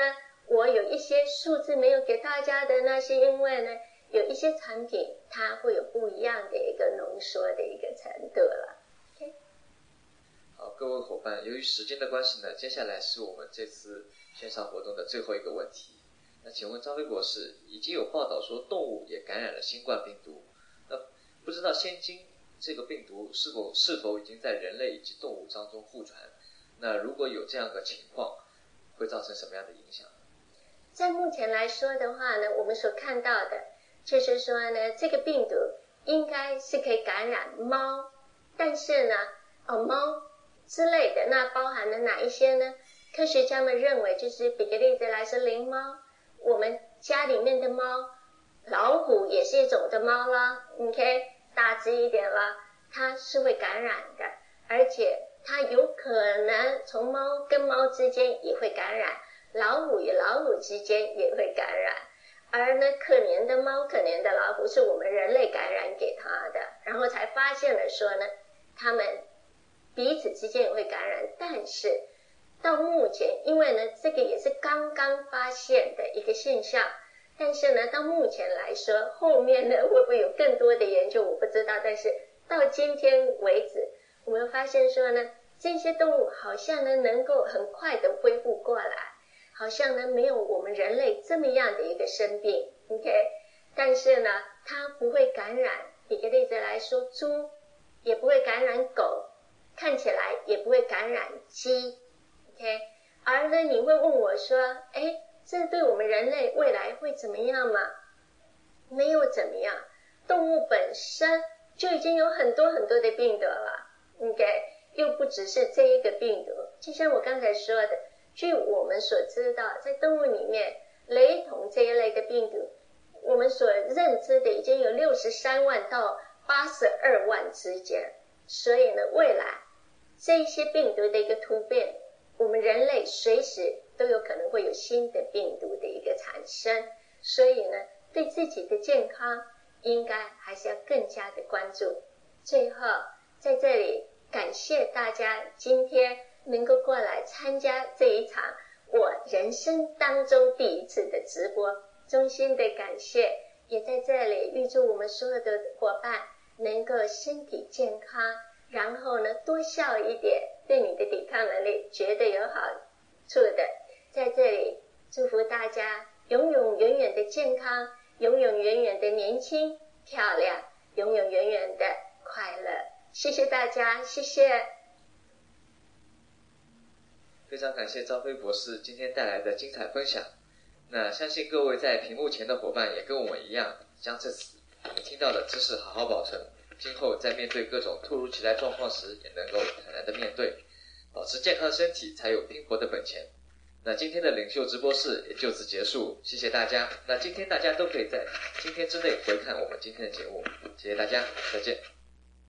我有一些数字没有给大家的，那是因为呢，有一些产品它会有不一样的一个浓缩的一个程度了。Okay? 好，各位伙伴，由于时间的关系呢，接下来是我们这次线上活动的最后一个问题。那请问张飞博士，已经有报道说动物也感染了新冠病毒，那不知道现今这个病毒是否是否已经在人类以及动物当中互传？那如果有这样的情况，会造成什么样的影响？ 在目前来说的话呢，我们所看到的就是说呢，这个病毒应该是可以感染猫，但是呢，哦，猫之类的，那包含了哪一些呢？科学家们认为，就是比个例子来说，灵猫，我们家里面的猫，老虎也是一种的猫啦 ，OK， 大只一点了，它是会感染的，而且它有可能从猫跟猫之间也会感染，老虎与老虎之间也会感染。而呢，可怜的猫，可怜的老虎，是我们人类感染给它的，然后才发现了说呢，它们彼此之间也会感染。但是到目前，因为呢，这个也是刚刚发现的一个现象，但是呢，到目前来说，后面呢会不会有更多的研究，我不知道。但是到今天为止，我们发现说呢，这些动物好像呢能够很快的恢复过来，好像呢没有我们人类这么样的一个生病 ，OK？ 但是呢，它不会感染，举个例子来说，猪也不会感染狗，看起来也不会感染鸡 ，OK？ 而呢，你会问我说，哎，这对我们人类未来会怎么样吗？没有怎么样，动物本身就已经有很多很多的病毒了 ，OK？ 又不只是这一个病毒，就像我刚才说的，据我们所知道，在动物里面，雷同这一类的病毒，我们所认知的已经有六十三万到八十二万之间。所以呢，未来这一些病毒的一个突变，我们人类随时都有可能会有新的病毒的一个产生。所以呢，对自己的健康应该还是要更加的关注。最后，在这里感谢大家今天能够过来参加这一场我人生当中第一次的直播，衷心的感谢，也在这里预祝我们所有的伙伴能够身体健康，然后呢多笑一点，对你的抵抗能力绝对有好处的。在这里祝福大家永永远远的健康，永永远远的年轻漂亮，永永远远的快乐。谢谢大家，谢谢。 非常感谢张飞博士今天带来的精彩分享。那相信各位在屏幕前的伙伴也跟我们一样，将这次我们听到的知识好好保存，今后在面对各种突如其来状况时，也能够坦然的面对，保持健康的身体才有拼搏的本钱。那今天的领袖直播室也就此结束，谢谢大家。那今天大家都可以在今天之内回看我们今天的节目，谢谢大家，再见。